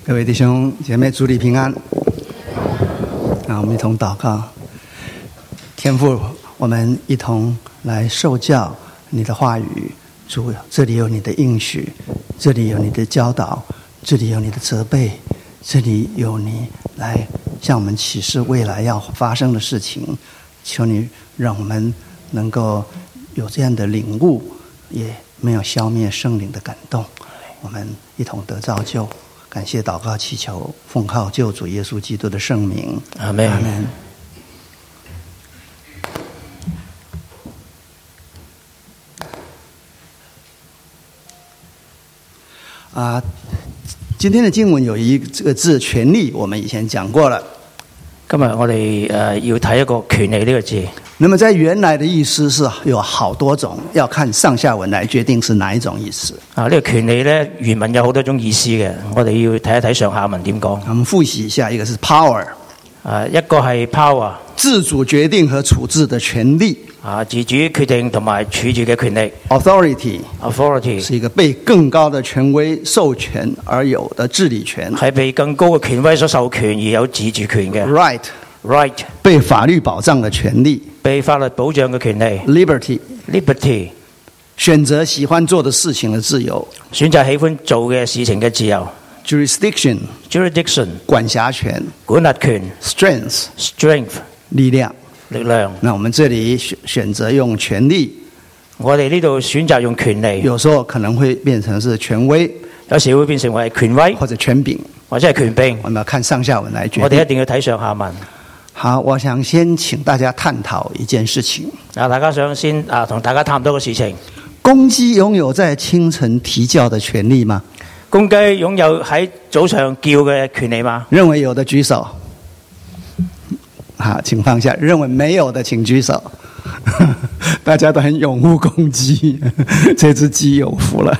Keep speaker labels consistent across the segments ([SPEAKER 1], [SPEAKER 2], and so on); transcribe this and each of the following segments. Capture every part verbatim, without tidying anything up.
[SPEAKER 1] 各位弟兄姐妹，主你平安。那我们一同祷告。天父，我们一同来受教你的话语。主，这里有你的应许，这里有你的教导，这里有你的责备，这里有你来向我们启示未来要发生的事情。求你让我们能够有这样的领悟，也没有消灭圣灵的感动。我们一同得造就。感谢祷告祈求，奉靠救主耶稣基督的圣名，
[SPEAKER 2] 阿们。
[SPEAKER 1] 阿们。啊，今天的经文有一这个字"權利"，我們以前講過了。
[SPEAKER 2] 今日我哋誒要睇一個權利呢個字。
[SPEAKER 1] 那麼在原來的意思是有好多種，要看上下文來決定是哪一種意思。
[SPEAKER 2] 啊，呢、這個權利咧原文有好多種意思嘅，我哋要睇一睇上下文點講。
[SPEAKER 1] 我們複習一下，一個是 power，
[SPEAKER 2] 啊，一個係 power，
[SPEAKER 1] 自主決定和處置的權利。
[SPEAKER 2] 啊，自主決定同埋處置嘅權利。
[SPEAKER 1] authority
[SPEAKER 2] authority
[SPEAKER 1] 是一個被更高的權威授權而有的治理權，
[SPEAKER 2] 係被更高嘅權威所授權而有自主權嘅。
[SPEAKER 1] right
[SPEAKER 2] right
[SPEAKER 1] 被法律保障的權利，
[SPEAKER 2] 被法律保障嘅權利。
[SPEAKER 1] liberty
[SPEAKER 2] liberty
[SPEAKER 1] 選擇喜歡做的事情的自由，
[SPEAKER 2] 選擇喜歡做嘅事情嘅自由。
[SPEAKER 1] jurisdiction
[SPEAKER 2] jurisdiction
[SPEAKER 1] 管轄權，
[SPEAKER 2] 管轄權。
[SPEAKER 1] strength
[SPEAKER 2] strength
[SPEAKER 1] 力量。
[SPEAKER 2] 力量。
[SPEAKER 1] 那我們這裡選選擇用權利，
[SPEAKER 2] 我哋呢度選擇用權利，
[SPEAKER 1] 有時候可能會變成是權威，
[SPEAKER 2] 有時會變成為權威
[SPEAKER 1] 或者權柄，
[SPEAKER 2] 或者係權柄。
[SPEAKER 1] 我們要看上下文來決定。
[SPEAKER 2] 我哋一定要睇上下文。
[SPEAKER 1] 好，我想先請大家探討一件事情。
[SPEAKER 2] 啊，大家想先啊，同大家探討個事情。
[SPEAKER 1] 公雞擁有在清晨啼叫的權利嗎？
[SPEAKER 2] 公雞擁有喺早上叫嘅權利嗎？
[SPEAKER 1] 認為有的舉手。好，請放下。認為沒有的請舉手。大家都很擁護公雞，這隻雞有福了。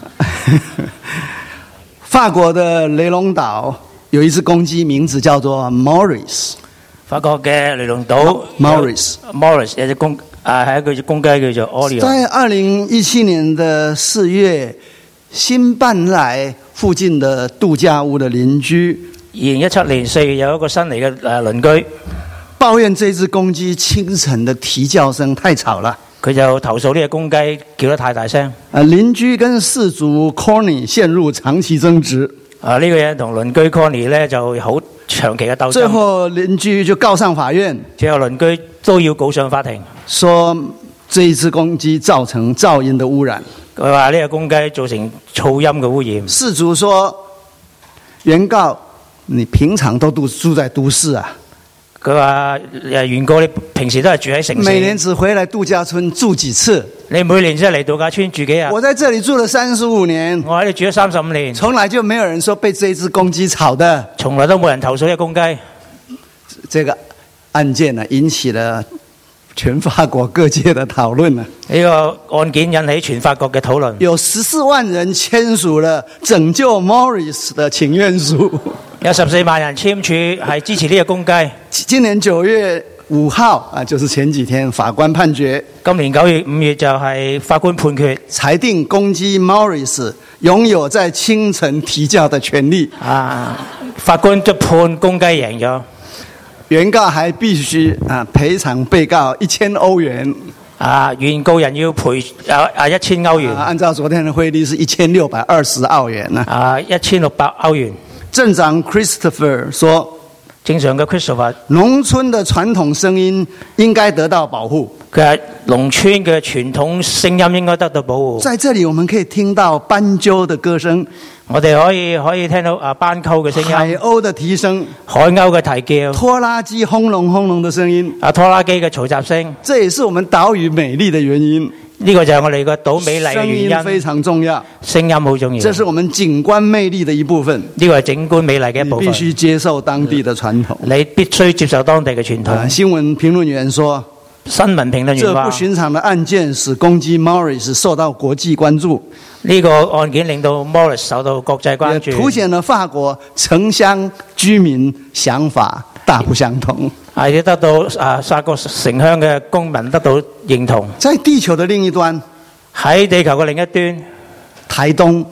[SPEAKER 1] 法國的雷龍島有一隻公雞，名字叫做 Maurice。
[SPEAKER 2] 法國嘅雷龍島
[SPEAKER 1] Maurice
[SPEAKER 2] Maurice 有隻公啊，係一隻公雞叫做 Orion。
[SPEAKER 1] 在二零一七年的四月，新搬來附近的度假屋的鄰居，
[SPEAKER 2] 二零一七年四月有一個新嚟嘅誒鄰居，
[SPEAKER 1] 抱怨這隻公雞清晨的啼叫聲太吵了。
[SPEAKER 2] 佢就投訴呢隻公雞叫得太大聲。
[SPEAKER 1] 啊，鄰居跟事主 Connie 陷入長期爭執。
[SPEAKER 2] 啊，呢、這個人同鄰居 Connie 咧就好長期嘅鬥爭。
[SPEAKER 1] 最後鄰居就告上法院。
[SPEAKER 2] 最後鄰居都要告上法庭，
[SPEAKER 1] 說這一隻公雞造成噪音的污染。
[SPEAKER 2] 佢話呢隻公雞造成噪音嘅污染。
[SPEAKER 1] 事主說，原告你平常都住住在都市啊。
[SPEAKER 2] 佢話誒原告你平時都係住喺城市，
[SPEAKER 1] 每年只回來度假村住幾次？
[SPEAKER 2] 你每年先嚟度假村住幾日？
[SPEAKER 1] 我在這裡住了三十五年，
[SPEAKER 2] 我喺度住咗三十五年，
[SPEAKER 1] 從來就沒有人說被這隻公雞吵的，
[SPEAKER 2] 從來都冇人投訴呢隻公雞。
[SPEAKER 1] 這個案件呢，引起了全法國各界的討論呢。
[SPEAKER 2] 呢個案件引起全法國嘅討論，
[SPEAKER 1] 有十四萬人簽署了拯救 Maurice 的請願書。
[SPEAKER 2] 有十四萬人簽署係支持呢隻公雞。
[SPEAKER 1] 今年九月五號啊，就是前幾天法官判決，
[SPEAKER 2] 今年九月五月就係法官判決，
[SPEAKER 1] 裁定公雞 Maurice 擁有在清晨啼叫的權利。啊，
[SPEAKER 2] 法官就判公雞贏咗，
[SPEAKER 1] 原告還必須啊賠償被告一千歐元。
[SPEAKER 2] 啊，原告人要賠啊啊一千歐元。
[SPEAKER 1] 啊，按照昨天的匯率是一千六百二十澳元呢。
[SPEAKER 2] 啊，一千六百歐元。
[SPEAKER 1] 鎮長 Christopher 說，
[SPEAKER 2] 正常嘅 Christopher，
[SPEAKER 1] 農村的傳統聲音應該得到保護。
[SPEAKER 2] 佢係農村嘅傳統聲音應該得到保護。
[SPEAKER 1] 在這裡我們可以聽到斑鳩的歌聲，
[SPEAKER 2] 我哋可以可以聽到啊斑鳩嘅聲音，
[SPEAKER 1] 海鷗的啼聲，
[SPEAKER 2] 海鷗嘅啼叫，
[SPEAKER 1] 拖拉機轟隆轟隆的聲音，
[SPEAKER 2] 啊拖拉機嘅嘈雜聲。
[SPEAKER 1] 這也是我們島嶼美麗的原因。
[SPEAKER 2] 呢個就係我哋個島美麗嘅原因。
[SPEAKER 1] 聲音非常重要，
[SPEAKER 2] 聲音好重要。
[SPEAKER 1] 這是我們景觀魅力的一部分。
[SPEAKER 2] 呢個係景觀美麗嘅一部分。
[SPEAKER 1] 你必須接受當地的傳統。
[SPEAKER 2] 你必須接受當地嘅傳統。
[SPEAKER 1] 啊，新聞評論員說，
[SPEAKER 2] 新聞評論員話，
[SPEAKER 1] 這不尋常的案件使公雞 Maurice 受到國際關注。
[SPEAKER 2] 呢個案件令到 Maurice 受到國際關注，
[SPEAKER 1] 也凸顯了法國城鄉居民想法大不相同。
[SPEAKER 2] 係要得到啊法國城鄉嘅公民得到認同。
[SPEAKER 1] 在地球的另一端，
[SPEAKER 2] 喺地球嘅另一端，
[SPEAKER 1] 台東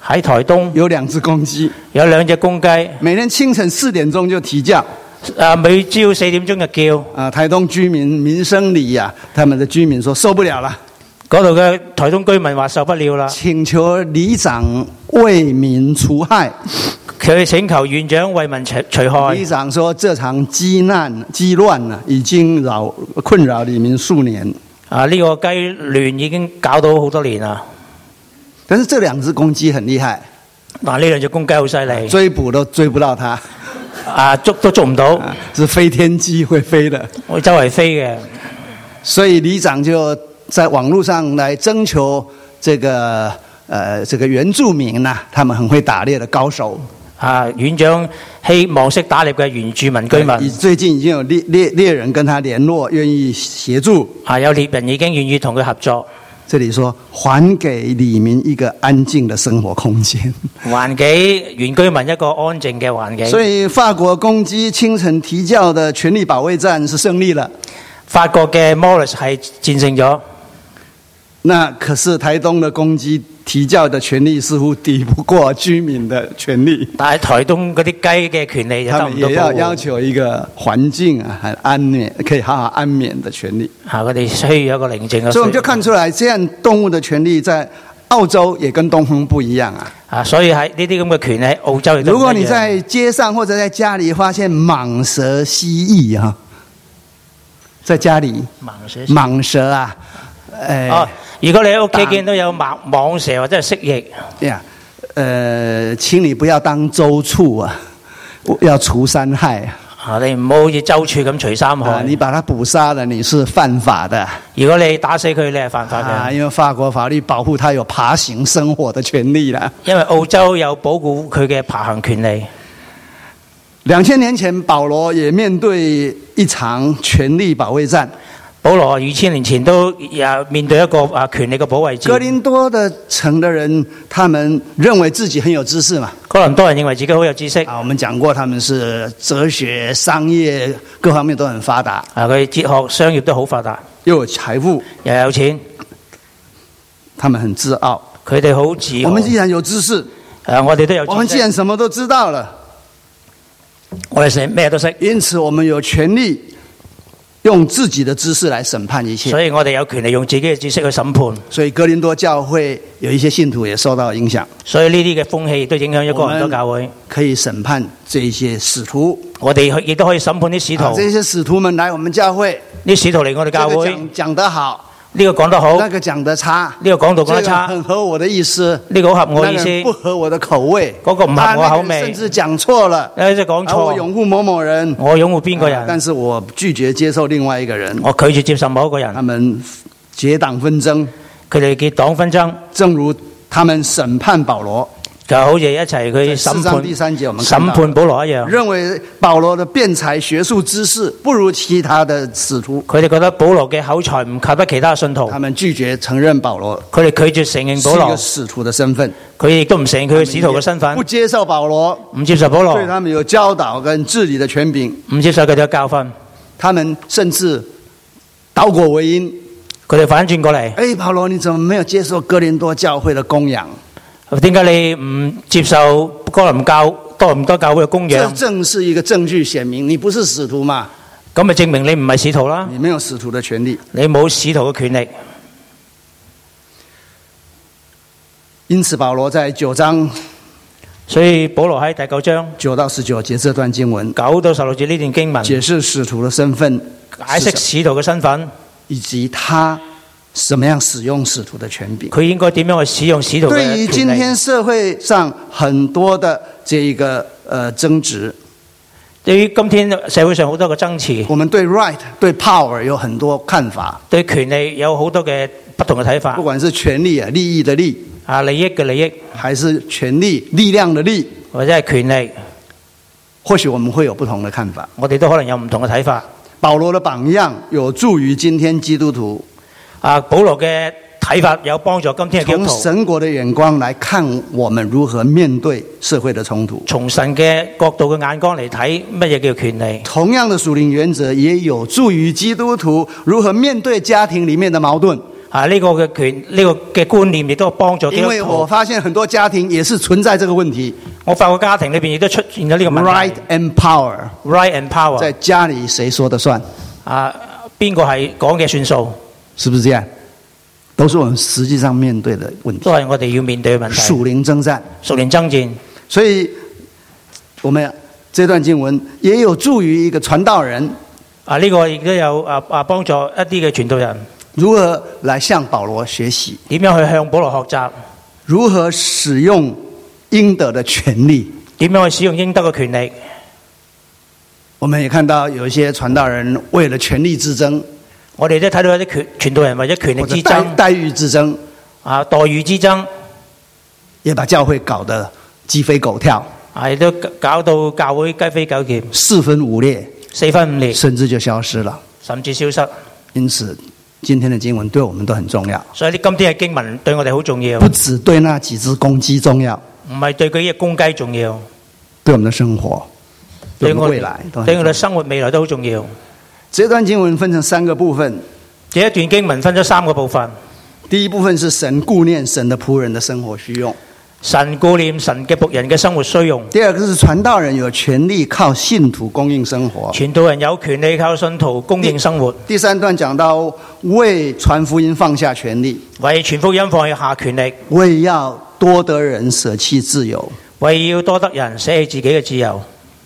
[SPEAKER 2] 喺台東
[SPEAKER 1] 有兩隻公雞，
[SPEAKER 2] 有兩隻公雞，
[SPEAKER 1] 每天清晨四點鐘就啼叫。
[SPEAKER 2] 啊，每朝四點鐘就叫。
[SPEAKER 1] 啊，台東居民民生里呀、啊，他們的居民說受不了了，
[SPEAKER 2] 嗰度嘅台東居民話受不了啦，
[SPEAKER 1] 請求里長為民除害。
[SPEAKER 2] 佢請求縣長為民除除害。
[SPEAKER 1] 里長說：這場雞難雞亂啊，已經擾困擾里民數年。
[SPEAKER 2] 啊，呢、這個雞亂已經搞到好多年啦。
[SPEAKER 1] 但是這兩隻公雞很厲害，
[SPEAKER 2] 嗱，呢兩隻公雞好犀利，
[SPEAKER 1] 追捕都追不到它。
[SPEAKER 2] 啊，捉都捉唔到，
[SPEAKER 1] 啊，是飛天雞會飛的，
[SPEAKER 2] 會周圍飛嘅。所
[SPEAKER 1] 以里長就在網絡上來徵求這個呃這個原住民呐、啊，他們很會打獵的高手。
[SPEAKER 2] 啊，院長希望識打獵嘅原住民居民。
[SPEAKER 1] 最近已經有獵獵獵人跟他聯絡，願意協助。
[SPEAKER 2] 啊，有獵人已經願意同佢合作。
[SPEAKER 1] 這裡說還給里民一個安靜的生活空間，
[SPEAKER 2] 還給原居民一個安靜嘅環境。
[SPEAKER 1] 所以法國公雞清晨啼叫的權利保衛戰是勝利了。
[SPEAKER 2] 法國嘅 Morris 係戰勝咗。
[SPEAKER 1] 那可是台東的公雞啼叫的權利似乎抵不過居民的權利。
[SPEAKER 2] 但係台東嗰啲雞嘅權利就得唔到保護。
[SPEAKER 1] 他們也要要求一個環境啊，很安眠，可以好好安眠的權利。
[SPEAKER 2] 啊，佢哋需要有一個寧靜嘅。
[SPEAKER 1] 所以我們就看出來，這樣動物的權利在澳洲也跟東方不一樣啊。
[SPEAKER 2] 啊，所以喺呢啲咁嘅權利，澳洲亦都唔一樣。
[SPEAKER 1] 如果你在街上或者在家裡發現蟒蛇、蜥蜴啊，在家裡
[SPEAKER 2] 蟒蛇、
[SPEAKER 1] 蟒蛇啊，誒、
[SPEAKER 2] 哦，如果你喺屋企見到有蟒蟒蛇或者係蜥蜴，
[SPEAKER 1] 呀，誒，請你不要當州處啊，要除三害啊。
[SPEAKER 2] 啊，你唔好好似州處咁除三害。
[SPEAKER 1] 啊，你把它捕殺了，你是犯法的。
[SPEAKER 2] 如果你打死佢，你係犯法嘅。
[SPEAKER 1] 啊，因為法國法律保護它有爬行生活的權利啦。
[SPEAKER 2] 因為澳洲有保護佢嘅爬行權利。
[SPEAKER 1] 兩千年前，保羅也面對一場權利保衛戰。
[SPEAKER 2] 保羅二千年前都也面對一個啊權力嘅保衛戰。
[SPEAKER 1] 哥林多的城的人，他們認為自己很有知識嘛。
[SPEAKER 2] 哥林多人認為自己好有知識。
[SPEAKER 1] 啊，我們講過，他們是哲學、商業各方面都很發達。
[SPEAKER 2] 啊，佢哲學、商業都好發達，
[SPEAKER 1] 又有財富，
[SPEAKER 2] 又有錢。
[SPEAKER 1] 他們很自傲，
[SPEAKER 2] 佢哋好自豪。
[SPEAKER 1] 我們既然有知識，
[SPEAKER 2] 誒，我哋都有知識。
[SPEAKER 1] 我們既然什麼都知道了，
[SPEAKER 2] 我哋成咩都識，
[SPEAKER 1] 因此我們有權利用自己的知識來審判一切。
[SPEAKER 2] 所以我哋有權利用自己嘅知識去審判。
[SPEAKER 1] 所以哥林多教會有一些信徒也受到影響。
[SPEAKER 2] 所以呢啲嘅風氣都影響咗哥林多教會。
[SPEAKER 1] 可以審判這些使徒。
[SPEAKER 2] 我哋亦都可以審判啲使徒。
[SPEAKER 1] 啊，這些使徒們來我們教會，
[SPEAKER 2] 啲使徒嚟我哋教會，
[SPEAKER 1] 這個講講得好。
[SPEAKER 2] 呢個講得好，
[SPEAKER 1] 那個講得差，
[SPEAKER 2] 呢個講到講得差，
[SPEAKER 1] 很合我的意思，
[SPEAKER 2] 呢個好合我意思，
[SPEAKER 1] 不合我的口味，
[SPEAKER 2] 嗰個唔合我口味，
[SPEAKER 1] 甚至講錯了，
[SPEAKER 2] 誒，即係講錯，
[SPEAKER 1] 我擁護某某人，
[SPEAKER 2] 我擁護邊個人，
[SPEAKER 1] 但是我拒絕接受另外一個人，
[SPEAKER 2] 我拒絕接受某一個人，
[SPEAKER 1] 他們結黨紛爭，
[SPEAKER 2] 佢哋結黨紛爭，
[SPEAKER 1] 正如他們審判保羅。
[SPEAKER 2] 就好似一齊去審判
[SPEAKER 1] 第三節我們
[SPEAKER 2] 審判保羅一樣，
[SPEAKER 1] 認為保羅的辯才學術知識不如其他的使徒。
[SPEAKER 2] 佢哋覺得保羅嘅口才唔及得其他信徒，
[SPEAKER 1] 他們拒絕承認保羅，
[SPEAKER 2] 佢哋拒絕承認保羅
[SPEAKER 1] 是一個使徒的身份，
[SPEAKER 2] 佢亦都唔承認佢嘅使徒嘅身份，
[SPEAKER 1] 不接受保羅，
[SPEAKER 2] 唔接受保羅，
[SPEAKER 1] 對他們有教導跟治理的權柄，
[SPEAKER 2] 唔接受佢哋嘅教訓，
[SPEAKER 1] 他們甚至倒果為因，
[SPEAKER 2] 佢哋反轉過嚟，
[SPEAKER 1] 誒，保羅你怎麼沒有接受哥林多教會的供養？
[SPEAKER 2] 點解你唔接受哥林教多唔多教會嘅供養？
[SPEAKER 1] 這正是一個證據顯明你不是使徒嘛？
[SPEAKER 2] 咁咪證明你唔係使徒啦？
[SPEAKER 1] 你沒有使徒的權利，
[SPEAKER 2] 你冇使徒嘅權力。
[SPEAKER 1] 因此保羅在九章，
[SPEAKER 2] 所以保羅喺第九章
[SPEAKER 1] 九到十九節這段經文，
[SPEAKER 2] 九到十六節呢段經文
[SPEAKER 1] 解釋使徒的身份，
[SPEAKER 2] 解釋使徒嘅身份，
[SPEAKER 1] 以及他怎麼樣使用使徒的權柄？
[SPEAKER 2] 佢應該點樣去使用使徒嘅權利？
[SPEAKER 1] 對於今天社會上很多的這一個呃爭執，
[SPEAKER 2] 對於今天社會上好多嘅爭持，
[SPEAKER 1] 我們對 right 對 power 有很多看法，
[SPEAKER 2] 對權利有好多嘅不同嘅睇法。
[SPEAKER 1] 不管是權利啊、利益的利
[SPEAKER 2] 啊，利益嘅利益，
[SPEAKER 1] 還是權利力量的力，
[SPEAKER 2] 或者係權利，
[SPEAKER 1] 或許我們會有不同的看法。
[SPEAKER 2] 我哋都可能有唔同嘅睇法。
[SPEAKER 1] 保羅的榜樣有助於今天基督徒。
[SPEAKER 2] 啊，保羅嘅睇法有幫助今天嘅基督徒。
[SPEAKER 1] 從神國的眼光來看，我們如何面對社會的衝突。
[SPEAKER 2] 從神嘅角度嘅眼光嚟睇，乜嘢叫權利？
[SPEAKER 1] 同樣的屬靈原則也有助於基督徒如何面對家庭裡面的矛盾。
[SPEAKER 2] 啊，呢、這個嘅權呢、這個嘅觀念亦都幫助基督徒。
[SPEAKER 1] 因為我發現很多家庭也是存在這個問題。
[SPEAKER 2] 我發覺家庭裏邊亦都出現咗呢個問題。
[SPEAKER 1] Right and power，
[SPEAKER 2] right and power，
[SPEAKER 1] 在家裡誰說的算？
[SPEAKER 2] 啊，邊個係講嘅算數？
[SPEAKER 1] 是不是這樣？都是我們實際上面對的問題。
[SPEAKER 2] 都係我哋要面對嘅問題。
[SPEAKER 1] 屬靈爭戰，
[SPEAKER 2] 屬靈爭戰。
[SPEAKER 1] 所以，我們這段經文也有助於一個傳道人。
[SPEAKER 2] 啊，呢、這個亦都有啊啊幫助一啲嘅傳道人。
[SPEAKER 1] 如何來向保羅學習？
[SPEAKER 2] 點樣去向保羅學習？
[SPEAKER 1] 如何使用應得的權利？
[SPEAKER 2] 點樣去使用應得嘅權利？
[SPEAKER 1] 我們也看到有一些傳道人為了權力之爭，
[SPEAKER 2] 我哋都睇到一啲傳傳道人為咗權力之爭、
[SPEAKER 1] 待遇之爭
[SPEAKER 2] 啊待遇之爭，
[SPEAKER 1] 也把教會搞得雞飛狗跳，
[SPEAKER 2] 啊亦都搞到教會雞飛狗跳，
[SPEAKER 1] 四分五裂，
[SPEAKER 2] 四分五裂，
[SPEAKER 1] 甚至就消失了，
[SPEAKER 2] 甚至消失。
[SPEAKER 1] 因此，今天的經文對我們都很重要。
[SPEAKER 2] 所以呢，今天嘅經文對我哋好重要，
[SPEAKER 1] 不只對那幾隻公雞重要，
[SPEAKER 2] 唔係對佢嘅公雞重要，
[SPEAKER 1] 對我們的生活、對我們未來都很重要，
[SPEAKER 2] 對我哋生活未來都好重要。
[SPEAKER 1] 這段經文分成三個部分，
[SPEAKER 2] 這一段經文分咗三個部分。
[SPEAKER 1] 第一部分是神顧念神的僕人的生活需用，
[SPEAKER 2] 神顧念神嘅僕人嘅生活需用。
[SPEAKER 1] 第二個是傳道人有權利靠信徒供應生活，
[SPEAKER 2] 傳道人有權利靠信徒供應生活。
[SPEAKER 1] 第三段講到為傳福音放下權利，
[SPEAKER 2] 為傳福音放下權力，
[SPEAKER 1] 為要多得人捨棄自由，
[SPEAKER 2] 為要多得人捨棄自己嘅自由。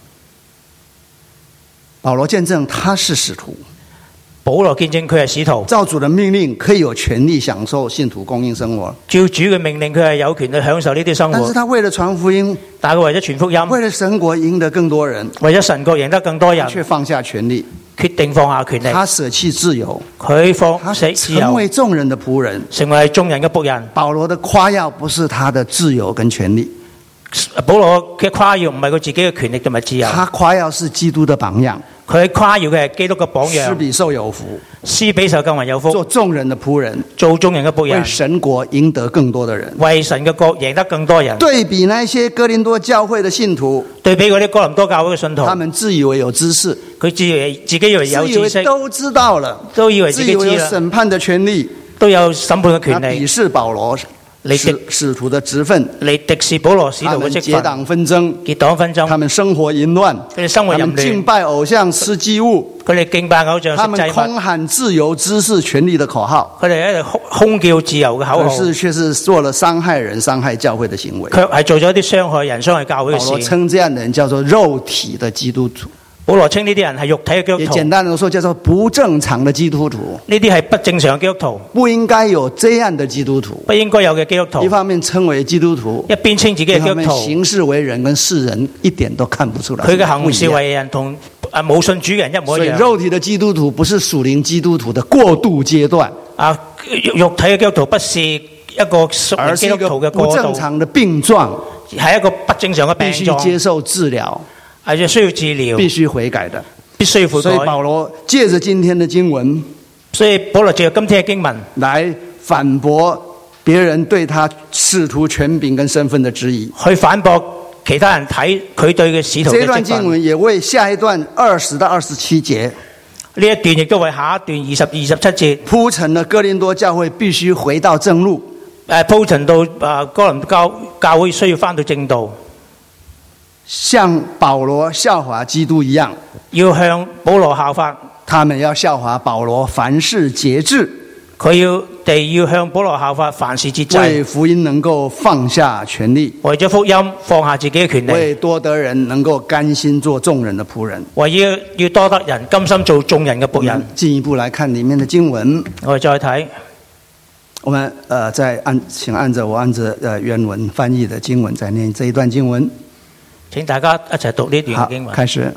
[SPEAKER 1] 保羅見證他是使徒，
[SPEAKER 2] 保羅見證佢係使徒，
[SPEAKER 1] 照主的命令可以有權利享受信徒供應生活，
[SPEAKER 2] 照主嘅命令佢係有權去享受呢啲生活。
[SPEAKER 1] 但是他為了傳福音，
[SPEAKER 2] 但係佢為咗傳福音，
[SPEAKER 1] 為了神國贏得更多人，
[SPEAKER 2] 為咗神國贏得更多人，
[SPEAKER 1] 卻放下權利，
[SPEAKER 2] 決定放下權力。
[SPEAKER 1] 他捨棄自由，
[SPEAKER 2] 佢放
[SPEAKER 1] 他
[SPEAKER 2] 捨自由，
[SPEAKER 1] 成為眾人的僕人，
[SPEAKER 2] 成為眾人嘅僕人。
[SPEAKER 1] 保羅的誇耀不是他的自由跟權利，
[SPEAKER 2] 保羅嘅誇耀唔係佢自己嘅權力同埋自由，
[SPEAKER 1] 他誇耀是基督的榜樣。
[SPEAKER 2] 佢誇耀嘅係基督嘅榜樣。
[SPEAKER 1] 施比受有福，
[SPEAKER 2] 施比受更為有福。
[SPEAKER 1] 做眾人的僕人，
[SPEAKER 2] 做眾人嘅僕人，
[SPEAKER 1] 為神國贏得更多的人，
[SPEAKER 2] 為神嘅國贏得更多人。
[SPEAKER 1] 對比那些哥林多教會的信徒，
[SPEAKER 2] 對比嗰啲哥林多教會嘅信徒，
[SPEAKER 1] 他們自以為有知識，
[SPEAKER 2] 佢自以為自己以為有知識，
[SPEAKER 1] 都知道了，
[SPEAKER 2] 都以為自己知啦，
[SPEAKER 1] 自以為有審判的權利，
[SPEAKER 2] 都有審判嘅權利。
[SPEAKER 1] 鄙視保羅使使徒的職分，
[SPEAKER 2] 嚟敵視保羅使徒嘅職分，
[SPEAKER 1] 結黨紛爭，
[SPEAKER 2] 結黨紛爭，
[SPEAKER 1] 他們生活淫亂，
[SPEAKER 2] 佢哋生活淫亂，
[SPEAKER 1] 他們敬拜偶像吃祭物，
[SPEAKER 2] 佢哋敬拜偶像
[SPEAKER 1] 他們
[SPEAKER 2] 食祭物，
[SPEAKER 1] 空喊自由、知識、權利的口號，
[SPEAKER 2] 佢哋喺度空叫自由嘅口號，
[SPEAKER 1] 可是卻是做了傷害人、傷害教會的行為，
[SPEAKER 2] 卻係做咗一啲傷害人、傷害教會嘅事。
[SPEAKER 1] 保羅稱這樣的人叫做肉體的基督徒。
[SPEAKER 2] 保羅稱呢啲人係肉體嘅基督徒，
[SPEAKER 1] 也簡單地說叫做不正常的基督徒。
[SPEAKER 2] 呢啲係不正常嘅基督徒，
[SPEAKER 1] 不應該有這樣的基督徒，
[SPEAKER 2] 不應該有嘅基督徒。
[SPEAKER 1] 一方面稱為基督徒，
[SPEAKER 2] 一邊稱自己嘅基督徒，
[SPEAKER 1] 行事為人跟世人一點都看不出來。
[SPEAKER 2] 佢嘅行事為人同啊冇信主嘅人一模一樣。
[SPEAKER 1] 所以肉體的基督徒不是屬靈基督徒的過渡階段。
[SPEAKER 2] 啊，肉體嘅基督徒不是一個屬靈基督徒嘅過渡，
[SPEAKER 1] 不正常的病狀，
[SPEAKER 2] 係一個不正常嘅病狀，
[SPEAKER 1] 必須接受治療，
[SPEAKER 2] 係需要治療，
[SPEAKER 1] 必須悔改的。
[SPEAKER 2] 必須悔改。
[SPEAKER 1] 所以保羅借着今天的經文，
[SPEAKER 2] 所以保羅借着今天嘅經文
[SPEAKER 1] 來反駁別人對他使徒權柄跟身份的質疑，
[SPEAKER 2] 去反駁其他人睇佢對嘅使徒嘅職分。
[SPEAKER 1] 這段經文也為下一段二十到二十七節，
[SPEAKER 2] 呢一段亦都為下一段二十二十七節
[SPEAKER 1] 鋪陳了哥林多教會必須回到正路。
[SPEAKER 2] 誒，鋪陳到啊哥林多教教會需要返到正道，
[SPEAKER 1] 像保羅效法基督一樣，
[SPEAKER 2] 要向保羅效法。
[SPEAKER 1] 他們要效法保羅，凡事節制。
[SPEAKER 2] 佢要哋要向保羅效法，凡事節制。
[SPEAKER 1] 為福音能夠放下權利，
[SPEAKER 2] 為咗福音放下自己嘅權利，
[SPEAKER 1] 為多得人能夠甘心做眾人的僕人，
[SPEAKER 2] 為要要多得人甘心做眾人嘅僕人。
[SPEAKER 1] 進一步來看裡面的經文，
[SPEAKER 2] 我哋再睇。
[SPEAKER 1] 我們呃再按請按着我按着呃原文翻譯的經文再念這一段經文。
[SPEAKER 2] 請大家一齊讀呢段經文。
[SPEAKER 1] 開始。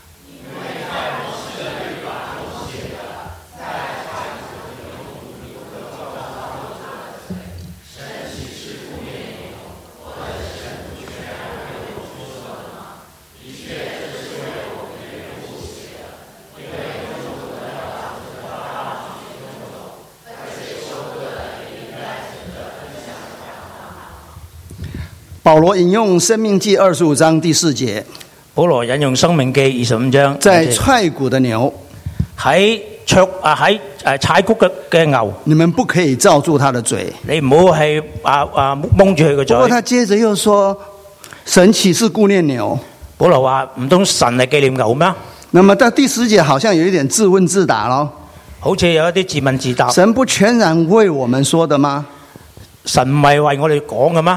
[SPEAKER 1] 保羅引用《申命記》二十五章第四節。
[SPEAKER 2] 保羅引用《申命記》二十五章，
[SPEAKER 1] 在踹鼓的牛，
[SPEAKER 2] 喺卓啊喺誒踩谷嘅嘅牛，
[SPEAKER 1] 你們不可以罩住他的嘴。
[SPEAKER 2] 你唔好係啊啊蒙住佢個嘴。
[SPEAKER 1] 不過他接着又說：神豈是顧念牛？
[SPEAKER 2] 保羅話唔通神係紀念牛咩？
[SPEAKER 1] 那麼到第十節好像有一點自問自答咯，
[SPEAKER 2] 好似有一啲自問自答。
[SPEAKER 1] 神不全然為我們說的嗎？
[SPEAKER 2] 神唔係為我哋講嘅嗎？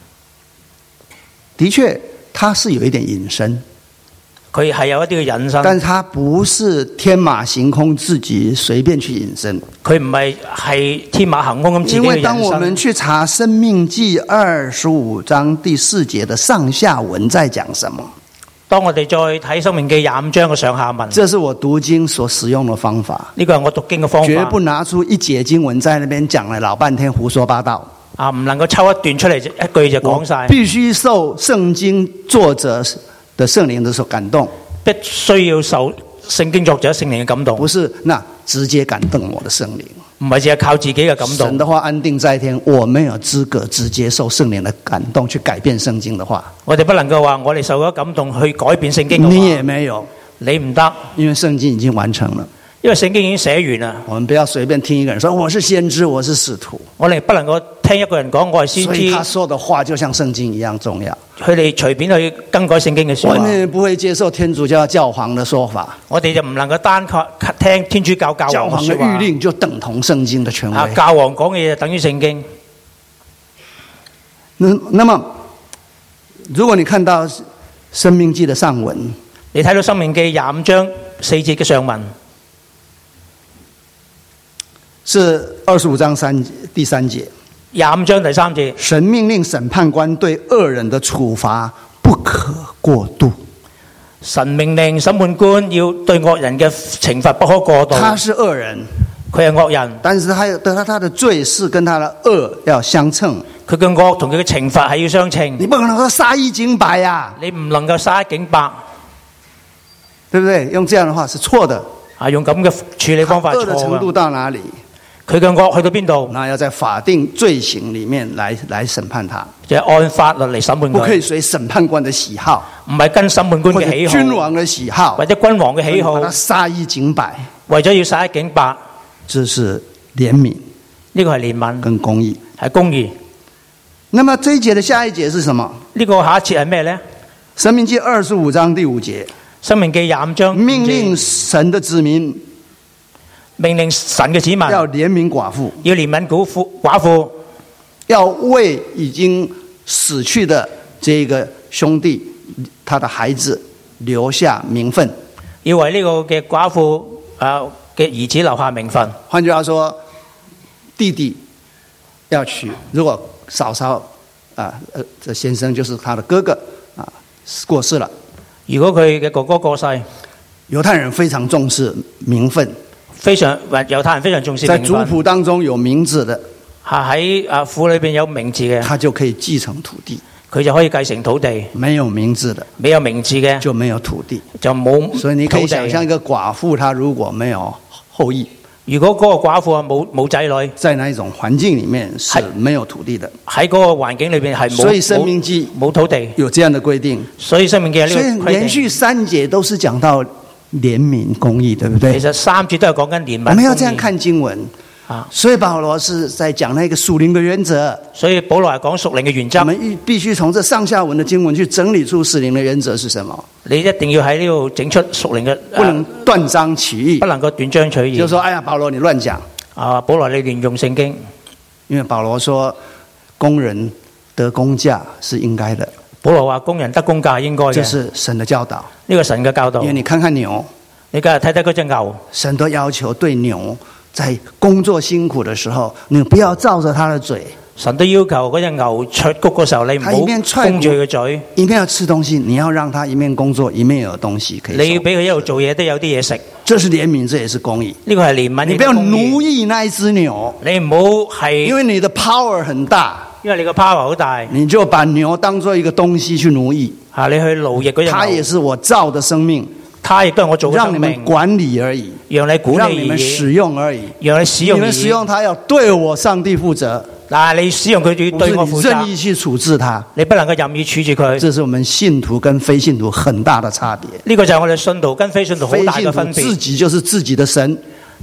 [SPEAKER 1] 的確，他是有一點引申，
[SPEAKER 2] 佢係有一啲嘅引申，
[SPEAKER 1] 但是他不是天馬行空自己隨便去引申。
[SPEAKER 2] 佢唔係係天馬行空咁自己去引申。
[SPEAKER 1] 因為當我們去查《申命記》二十五章第四節的上下文在講什麼？
[SPEAKER 2] 當我哋再睇《申命記》廿五章嘅上下文，
[SPEAKER 1] 這是我讀經所使用的方法。
[SPEAKER 2] 呢個係我讀經嘅方法，
[SPEAKER 1] 絕不拿出一節經文在那邊講了老半天胡說八道。
[SPEAKER 2] 啊，唔能夠抽一段出嚟，一句就講晒。
[SPEAKER 1] 必須受聖經作者的聖靈的所感動，
[SPEAKER 2] 必須要受聖經作者聖靈嘅感動，
[SPEAKER 1] 不是那直接感動我的聖靈，
[SPEAKER 2] 唔係只係靠自己嘅感動。
[SPEAKER 1] 神的話安定在天，我沒有資格直接受聖靈的感動去改變聖經的話。
[SPEAKER 2] 我哋不能夠話我哋受咗感動去改變聖經嘅話。
[SPEAKER 1] 你也沒有，
[SPEAKER 2] 你唔得，
[SPEAKER 1] 因為聖經已經完成了。
[SPEAKER 2] 因為聖經已經寫完啦。
[SPEAKER 1] 我們不要隨便聽一個人說我是先知，我是使徒。
[SPEAKER 2] 我哋不能夠聽一個人講我係先知，
[SPEAKER 1] 所以他說的話就像聖經一樣重要。
[SPEAKER 2] 佢哋隨便去更改聖經嘅說話。
[SPEAKER 1] 我們不會接受天主教教皇的說法。
[SPEAKER 2] 我哋就唔能夠單靠聽天主教教
[SPEAKER 1] 教皇的諭令就等同聖經的權威。
[SPEAKER 2] 啊，教皇講嘅嘢就等於聖經。
[SPEAKER 1] 那那麼，如果你看到《申命記》的上文，
[SPEAKER 2] 你睇到《申命記》廿五章四節嘅上文，
[SPEAKER 1] 是二十五章三第三節。
[SPEAKER 2] 廿五章第三節，
[SPEAKER 1] 神命令審判官對惡人的處罰不可過度。
[SPEAKER 2] 神命令審判官要對惡人嘅懲罰不可過度。
[SPEAKER 1] 他是惡人，
[SPEAKER 2] 佢係惡人，
[SPEAKER 1] 但是他得他的罪是跟他的惡要相稱。
[SPEAKER 2] 佢嘅惡同佢嘅懲罰係要相稱。
[SPEAKER 1] 你不可能說殺一儆百呀，
[SPEAKER 2] 你唔能夠殺一儆百，
[SPEAKER 1] 對不對？用這樣的話是錯的。
[SPEAKER 2] 啊，用咁嘅處理方法係錯嘅。
[SPEAKER 1] 惡的程度到哪裡？
[SPEAKER 2] 佢嘅惡去到邊度？
[SPEAKER 1] 那要在法定罪行裡面來來審判他，
[SPEAKER 2] 就係按法律嚟審判佢。
[SPEAKER 1] 不可以隨審判官的喜好，
[SPEAKER 2] 唔係跟審判官嘅喜好，
[SPEAKER 1] 君王的喜好，
[SPEAKER 2] 或者君王嘅喜好，
[SPEAKER 1] 把他殺一儆百，
[SPEAKER 2] 為咗要殺一儆百，
[SPEAKER 1] 這是憐憫，
[SPEAKER 2] 呢個係憐憫
[SPEAKER 1] 跟公義，
[SPEAKER 2] 係公義。
[SPEAKER 1] 那麼這一節的下一節是什麼？
[SPEAKER 2] 呢個下一節係咩呢？
[SPEAKER 1] 申命記二十五章第五節，
[SPEAKER 2] 申命記廿五章
[SPEAKER 1] 命令神的子民，
[SPEAKER 2] 命令神嘅子民
[SPEAKER 1] 要憐憫寡婦，
[SPEAKER 2] 要憐憫寡婦，寡婦
[SPEAKER 1] 要為已經死去的這個兄弟他的孩子留下名分，
[SPEAKER 2] 要為呢個嘅寡婦啊嘅兒子留下名分。
[SPEAKER 1] 換句話說，弟弟要娶，如果嫂嫂啊，呃，這先生就是他的哥哥啊，過世了。
[SPEAKER 2] 如果佢嘅哥哥過世，
[SPEAKER 1] 猶太人非常重視名分，
[SPEAKER 2] 非常猶太人非常重視名分。
[SPEAKER 1] 在族譜當中有名字的，
[SPEAKER 2] 喺啊婦裏邊有名字嘅，
[SPEAKER 1] 他就可以繼承土地。
[SPEAKER 2] 佢就可以繼承土地。沒
[SPEAKER 1] 有名字的，
[SPEAKER 2] 沒有名字嘅
[SPEAKER 1] 就沒有土地，
[SPEAKER 2] 就冇。
[SPEAKER 1] 所以你可以想象一個寡婦，她如果沒有後裔，
[SPEAKER 2] 如果嗰個寡婦啊冇冇仔女，
[SPEAKER 1] 在那一種環境裡面是沒有土地的。
[SPEAKER 2] 喺嗰個環境裏邊係冇，
[SPEAKER 1] 所以申命記
[SPEAKER 2] 冇土地，
[SPEAKER 1] 有這樣的規定。
[SPEAKER 2] 所以申命記有呢個規定。
[SPEAKER 1] 所以連續三節都是講到憐憫公義，對不對？
[SPEAKER 2] 其實三節都係講緊憐憫。
[SPEAKER 1] 我們要這樣看經文
[SPEAKER 2] 啊，
[SPEAKER 1] 所以保羅是在講那個屬靈的原則。
[SPEAKER 2] 所以保羅係講屬靈嘅原則。
[SPEAKER 1] 我們必須從這上下文的經文去整理出屬靈的原則是什麼。
[SPEAKER 2] 你一定要喺呢度整出屬靈嘅，
[SPEAKER 1] 不能斷章取義，
[SPEAKER 2] 不能夠斷章取義。
[SPEAKER 1] 就是說，哎呀，保羅你亂講
[SPEAKER 2] 啊！保羅你亂用聖經，
[SPEAKER 1] 因為保羅說工人得工價是應該的。
[SPEAKER 2] 保羅話工人得工價係應該嘅，
[SPEAKER 1] 這是神的教導。
[SPEAKER 2] 呢個神嘅教導。
[SPEAKER 1] 因為你看看牛，
[SPEAKER 2] 你今日睇睇嗰隻牛，
[SPEAKER 1] 神都要求對牛在工作辛苦的時候，你不要罩着它的嘴。
[SPEAKER 2] 神都要求嗰隻牛出谷嘅時候，你唔好封住佢嘅嘴。
[SPEAKER 1] 一面要吃東西，你要讓它一面工作，一面有東西可以。
[SPEAKER 2] 你要俾佢一路做嘢，都有啲嘢食。
[SPEAKER 1] 這是憐憫，這也是公義。
[SPEAKER 2] 呢個係憐憫。
[SPEAKER 1] 你不要奴役那一隻牛，
[SPEAKER 2] 你唔好係，
[SPEAKER 1] 因為你的 power 很大，
[SPEAKER 2] 因為你個 power 好大，
[SPEAKER 1] 你就把牛當作一個東西去奴役。
[SPEAKER 2] 啊，你去奴役嗰隻牛。它
[SPEAKER 1] 也是我造的生命。
[SPEAKER 2] 他亦都係我做嘅生命，
[SPEAKER 1] 讓你們管理而已，
[SPEAKER 2] 讓你管理而已，
[SPEAKER 1] 讓你們使用而已，
[SPEAKER 2] 讓你使用而已。
[SPEAKER 1] 你們使用它要對我上帝負責。
[SPEAKER 2] 嗱，你使用佢就要對我負責。
[SPEAKER 1] 任意去處置它，
[SPEAKER 2] 你不能夠任意處置佢。
[SPEAKER 1] 這是我們信徒跟非信徒很大的差別。
[SPEAKER 2] 呢個就係我哋信徒跟非信徒好大嘅分別。
[SPEAKER 1] 自己就是自己的神，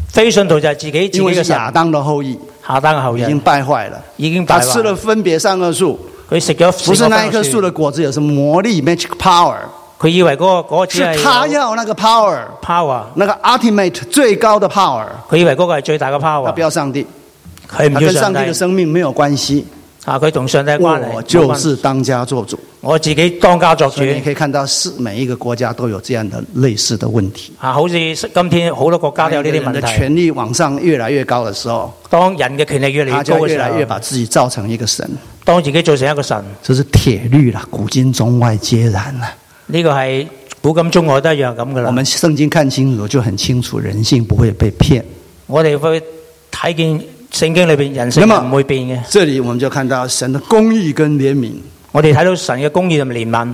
[SPEAKER 2] 非信徒就係自己自己
[SPEAKER 1] 因為是
[SPEAKER 2] 嘅神，
[SPEAKER 1] 亞當的後裔，
[SPEAKER 2] 下單嘅後
[SPEAKER 1] 已經
[SPEAKER 2] 人
[SPEAKER 1] 敗壞了。
[SPEAKER 2] 已經敗
[SPEAKER 1] 他吃了
[SPEAKER 2] 壞。
[SPEAKER 1] 分別善惡樹，
[SPEAKER 2] 佢食咗
[SPEAKER 1] 不是那一棵樹的果子有什麼魔力 magic power，
[SPEAKER 2] 佢以為嗰、個嗰、個只
[SPEAKER 1] 是
[SPEAKER 2] 係
[SPEAKER 1] 他要那個 power，
[SPEAKER 2] power，
[SPEAKER 1] 那個 ultimate 最高的 power，
[SPEAKER 2] 佢以為嗰個係最大嘅
[SPEAKER 1] 他
[SPEAKER 2] power，
[SPEAKER 1] 不要上帝，
[SPEAKER 2] 佢唔
[SPEAKER 1] 他跟上帝的
[SPEAKER 2] 要上帝。
[SPEAKER 1] 生命沒有關係。
[SPEAKER 2] 啊，佢同上帝嘅關係
[SPEAKER 1] 我就是當家作主。
[SPEAKER 2] 我自己當家作主
[SPEAKER 1] 所以你可以看到，是每一個國家都有這樣的類似的問題。
[SPEAKER 2] 啊，好似今天好多國家都有呢啲
[SPEAKER 1] 人的
[SPEAKER 2] 問題。
[SPEAKER 1] 權力往上越來越高的時候，
[SPEAKER 2] 當人嘅權力越嚟
[SPEAKER 1] 他
[SPEAKER 2] 越高嘅時
[SPEAKER 1] 就越來越
[SPEAKER 2] 候，
[SPEAKER 1] 把自己造成一個神，
[SPEAKER 2] 當自己做成一個神，
[SPEAKER 1] 這是鐵律啦，古今中外皆然啦。
[SPEAKER 2] 呢、個係古今中外都一樣咁噶啦。
[SPEAKER 1] 我們聖經看清楚就很清楚，人性不會被騙。
[SPEAKER 2] 我哋會睇見聖經裏邊人性係唔會變嘅。
[SPEAKER 1] 這裡我們就看到神的公義跟憐憫，
[SPEAKER 2] 我哋睇到神嘅公義同埋憐憫，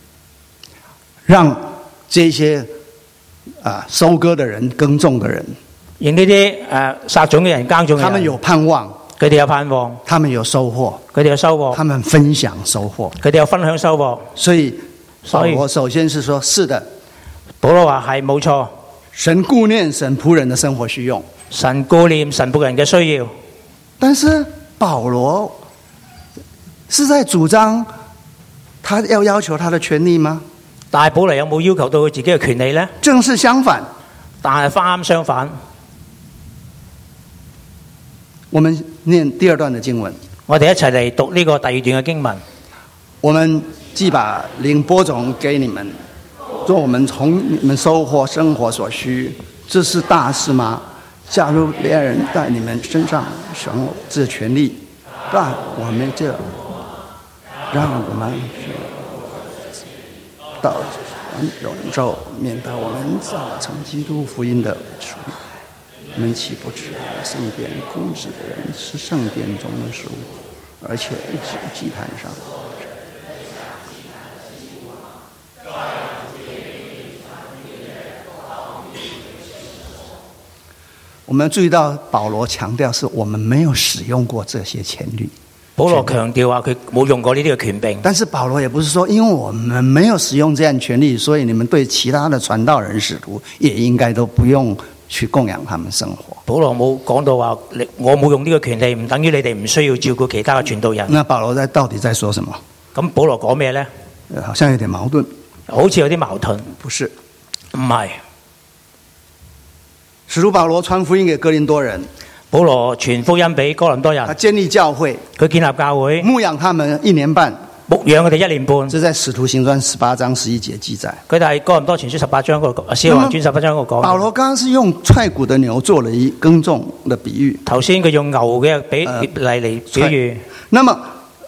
[SPEAKER 1] 讓這些啊收割的人、耕種的人，
[SPEAKER 2] 讓呢啲誒撒種嘅人、耕種嘅人，
[SPEAKER 1] 他們有盼望，
[SPEAKER 2] 佢哋有盼望，
[SPEAKER 1] 他們有收穫，
[SPEAKER 2] 佢哋有收穫，
[SPEAKER 1] 他們分享收穫。
[SPEAKER 2] 佢哋有分享收穫。
[SPEAKER 1] 所以保
[SPEAKER 2] 所以
[SPEAKER 1] 羅首先是說，是的，
[SPEAKER 2] 保羅話係冇錯，
[SPEAKER 1] 神顧念神僕人的生活需用，
[SPEAKER 2] 神顧念神僕人嘅需要。
[SPEAKER 1] 但是保羅是在主張他要要求他的權利嗎？
[SPEAKER 2] 但係保羅有冇要求到佢自己嘅權利呢？
[SPEAKER 1] 正是相反。
[SPEAKER 2] 但係啱相反，
[SPEAKER 1] 我們念第二段的經文，
[SPEAKER 2] 我哋一齊嚟讀呢個第二段嘅經文。
[SPEAKER 1] 我們既把靈播種給你們，做我們從你們收穫生活所需，這是大事嗎？假如別人在你們身上享有這權利，但我們就讓我們到忍受，免得我們造成基督福音的屬靈。你們豈不知聖殿供職的人是聖殿中的食物，而且指祭壇上。我們注意到保羅強調是我們沒有使用過這些權利。
[SPEAKER 2] 保羅強調話佢冇用過呢啲嘅權柄，
[SPEAKER 1] 但是保羅也不是說因為我們沒有使用這樣權利，所以你們對其他的傳道人使徒也應該都不用去供養他們生活。
[SPEAKER 2] 保羅冇講到話我冇用呢個權利，唔等於你哋唔需要照顧其他嘅傳道人。
[SPEAKER 1] 那保羅在到底在說什麼？
[SPEAKER 2] 咁保羅講咩呢？
[SPEAKER 1] 好像有點矛盾。
[SPEAKER 2] 好似有啲矛盾。
[SPEAKER 1] 不是，
[SPEAKER 2] 唔係。
[SPEAKER 1] 使徒保羅傳福音給哥林多人，
[SPEAKER 2] 保羅傳福音俾哥林多人，
[SPEAKER 1] 他建立教會，
[SPEAKER 2] 佢建立教會，
[SPEAKER 1] 牧養他們一年半，
[SPEAKER 2] 牧養佢哋一年半。
[SPEAKER 1] 這在使徒行傳十八章十一節記載。
[SPEAKER 2] 佢哋係哥林多前書十八章嗰個，使徒行傳十八章嗰個講。
[SPEAKER 1] 保羅剛剛是用踹骨的牛做了一耕種的比喻。
[SPEAKER 2] 頭先佢用牛嘅比例嚟比喻。
[SPEAKER 1] 那麼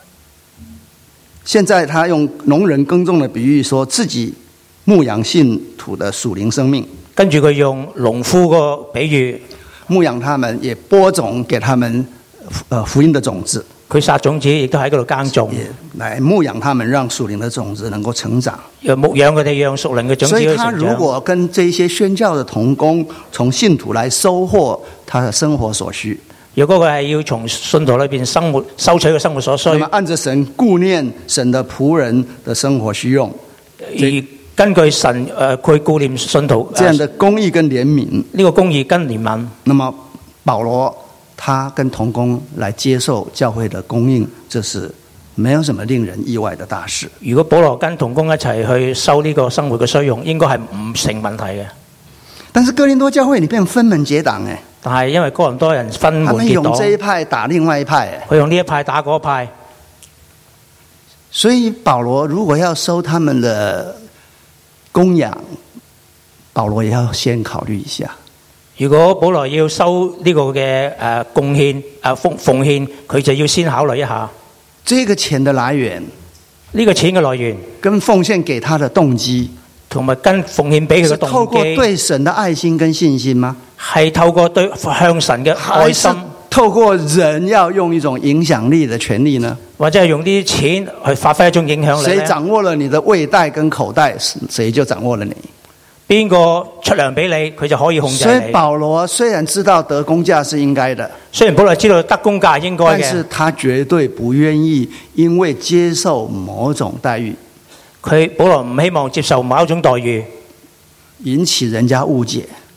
[SPEAKER 1] 現在他用農人耕種的比喻，說自己牧養信徒的屬靈生命。
[SPEAKER 2] 跟住佢用農夫個比喻，
[SPEAKER 1] 牧養他們，也播種給他們，呃福音的種子。
[SPEAKER 2] 佢撒種子，亦都喺嗰度耕種，
[SPEAKER 1] 也來牧養他們，讓屬靈的種子能夠成長。
[SPEAKER 2] 又牧養佢哋，讓屬靈嘅種子去成長。
[SPEAKER 1] 所以，他如果跟這些宣教的同工，從信徒來收穫他的生活所需。
[SPEAKER 2] 如果佢係要從信徒裏邊生活收取嘅生活所需，
[SPEAKER 1] 那麼按着神顧念神的僕人的生活需用，
[SPEAKER 2] 而根據神誒佢顧念信徒
[SPEAKER 1] 這樣的公義跟憐憫，
[SPEAKER 2] 呢個公義跟憐憫，
[SPEAKER 1] 那麼保羅他跟同工來接受教會的供應，這是沒有什麼令人意外的大事。
[SPEAKER 2] 如果保羅跟同工一齊去收呢個生活嘅需用，應該係唔成問題嘅。
[SPEAKER 1] 但是哥林多教會裏邊分門結黨誒，
[SPEAKER 2] 但係因為哥林多人分門結黨，
[SPEAKER 1] 他們用這一派打另外一派，
[SPEAKER 2] 佢用呢一派打嗰一派，
[SPEAKER 1] 所以保羅如果要收他們的供養，保羅也要先考慮一下。
[SPEAKER 2] 如果保羅要收呢個嘅誒貢獻誒奉奉獻，佢就要先考慮一下
[SPEAKER 1] 這個錢的來源，
[SPEAKER 2] 呢個錢嘅來源，
[SPEAKER 1] 跟奉獻給他的動機，
[SPEAKER 2] 同埋跟奉獻俾佢嘅動機，
[SPEAKER 1] 是透過對神的愛心跟信心嗎？
[SPEAKER 2] 係透過對向神嘅愛心，
[SPEAKER 1] 透過人要用一種影響力的權利呢？
[SPEAKER 2] 或者係用啲錢去發揮一種影響力？
[SPEAKER 1] 誰掌握了你的胃袋跟口袋，誰就掌握了你。
[SPEAKER 2] 邊個出糧俾你，佢就可以控制你。
[SPEAKER 1] 所以保羅雖然知道得工價是應該的，
[SPEAKER 2] 雖然保羅知道得工價係應該嘅，
[SPEAKER 1] 但是他絕對不願意因為接受某種待遇，
[SPEAKER 2] 佢保羅唔希望接受某一種待遇，
[SPEAKER 1] 引起人家誤解，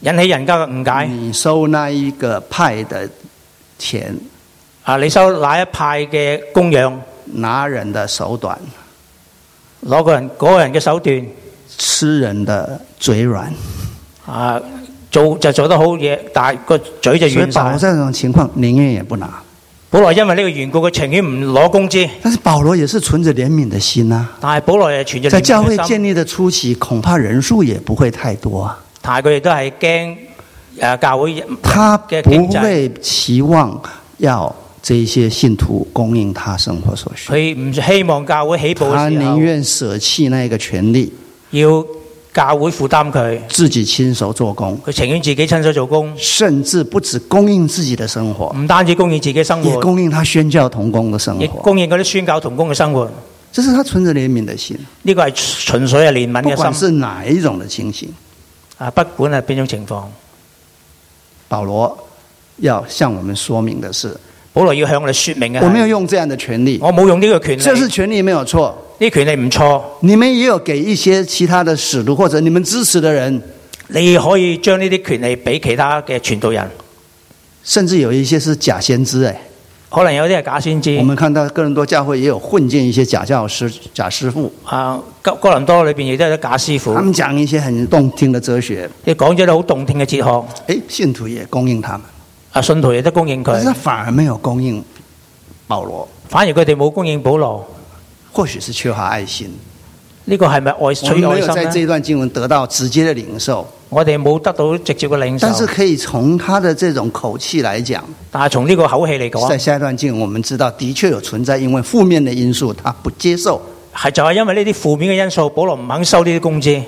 [SPEAKER 2] 引起人家嘅誤解。
[SPEAKER 1] 你收那一個派的錢，
[SPEAKER 2] 啊，你收哪一派嘅供養，
[SPEAKER 1] 拿人的手短，
[SPEAKER 2] 攞個人嗰個人嘅手段，
[SPEAKER 1] 吃人的嘴軟。
[SPEAKER 2] 啊，做就做得好嘢，但係個嘴就軟
[SPEAKER 1] 所以保羅
[SPEAKER 2] 晒。
[SPEAKER 1] 這種情況寧願也不拿。
[SPEAKER 2] 保羅因為呢個緣故，佢情願唔攞工資。
[SPEAKER 1] 但是保羅也是存着憐憫的心啊。
[SPEAKER 2] 但係保羅係存着憐憫
[SPEAKER 1] 在教會
[SPEAKER 2] 嘅心，
[SPEAKER 1] 建立的初期，恐怕人數也不會太多啊。
[SPEAKER 2] 但係佢哋都係驚誒教會
[SPEAKER 1] 他
[SPEAKER 2] 嘅經濟。
[SPEAKER 1] 不會期望要這些信徒供應他生活所需，
[SPEAKER 2] 佢唔希望教會起步
[SPEAKER 1] 他
[SPEAKER 2] 嘅時候，
[SPEAKER 1] 寧願捨棄那個權利，
[SPEAKER 2] 要教會負擔佢，
[SPEAKER 1] 自己親手做工，
[SPEAKER 2] 佢情願自己親手做工，
[SPEAKER 1] 甚至不止供應自己的生活，
[SPEAKER 2] 唔單止供應自己生活，
[SPEAKER 1] 也供應他宣教同工的生
[SPEAKER 2] 亦
[SPEAKER 1] 活。
[SPEAKER 2] 供應嗰啲宣教同工嘅生活。
[SPEAKER 1] 這是他存着憐憫的心，
[SPEAKER 2] 呢個係純粹係憐憫
[SPEAKER 1] 不管
[SPEAKER 2] 嘅心。
[SPEAKER 1] 是哪一種的情形，
[SPEAKER 2] 啊，不管係邊種情況，
[SPEAKER 1] 保羅要向我們說明的是，
[SPEAKER 2] 保羅要向我哋說明嘅係，
[SPEAKER 1] 我沒有用這樣的權利，
[SPEAKER 2] 我冇用呢個權利，
[SPEAKER 1] 這是權利沒有錯。
[SPEAKER 2] 呢權利唔錯。
[SPEAKER 1] 你們也有給一些其他的使徒或者你們支持的人，
[SPEAKER 2] 你可以將呢啲權利俾其他嘅傳道人，
[SPEAKER 1] 甚至有一些是假先知哎。
[SPEAKER 2] 可能有啲係假先知。
[SPEAKER 1] 我們看到哥林多教會也有混進一些假教師、假師傅，
[SPEAKER 2] 啊，哥哥林多裏邊亦都有啲假師傅，
[SPEAKER 1] 他們講一些很動聽的哲學，
[SPEAKER 2] 亦講咗啲好動聽嘅哲學。
[SPEAKER 1] 哎，信徒也供應他們，
[SPEAKER 2] 啊，信徒亦都供應
[SPEAKER 1] 但是他
[SPEAKER 2] 佢，
[SPEAKER 1] 反而沒有供應保羅，
[SPEAKER 2] 反而佢哋冇供應保羅。
[SPEAKER 1] 或許是缺乏愛心。
[SPEAKER 2] 呢個係咪愛
[SPEAKER 1] 我
[SPEAKER 2] 出
[SPEAKER 1] 們沒
[SPEAKER 2] 於愛心呢？
[SPEAKER 1] 有在這一段經文得到直接的領受，
[SPEAKER 2] 我哋冇得到直接嘅領受，
[SPEAKER 1] 但是可以從他的這種口氣來講，
[SPEAKER 2] 但係從呢個口氣嚟
[SPEAKER 1] 在
[SPEAKER 2] 講，
[SPEAKER 1] 下一段經文我們知道的確有存在因為負面的因素他不接受，
[SPEAKER 2] 係就係因為呢啲負面嘅因素，保羅唔肯收呢啲工資。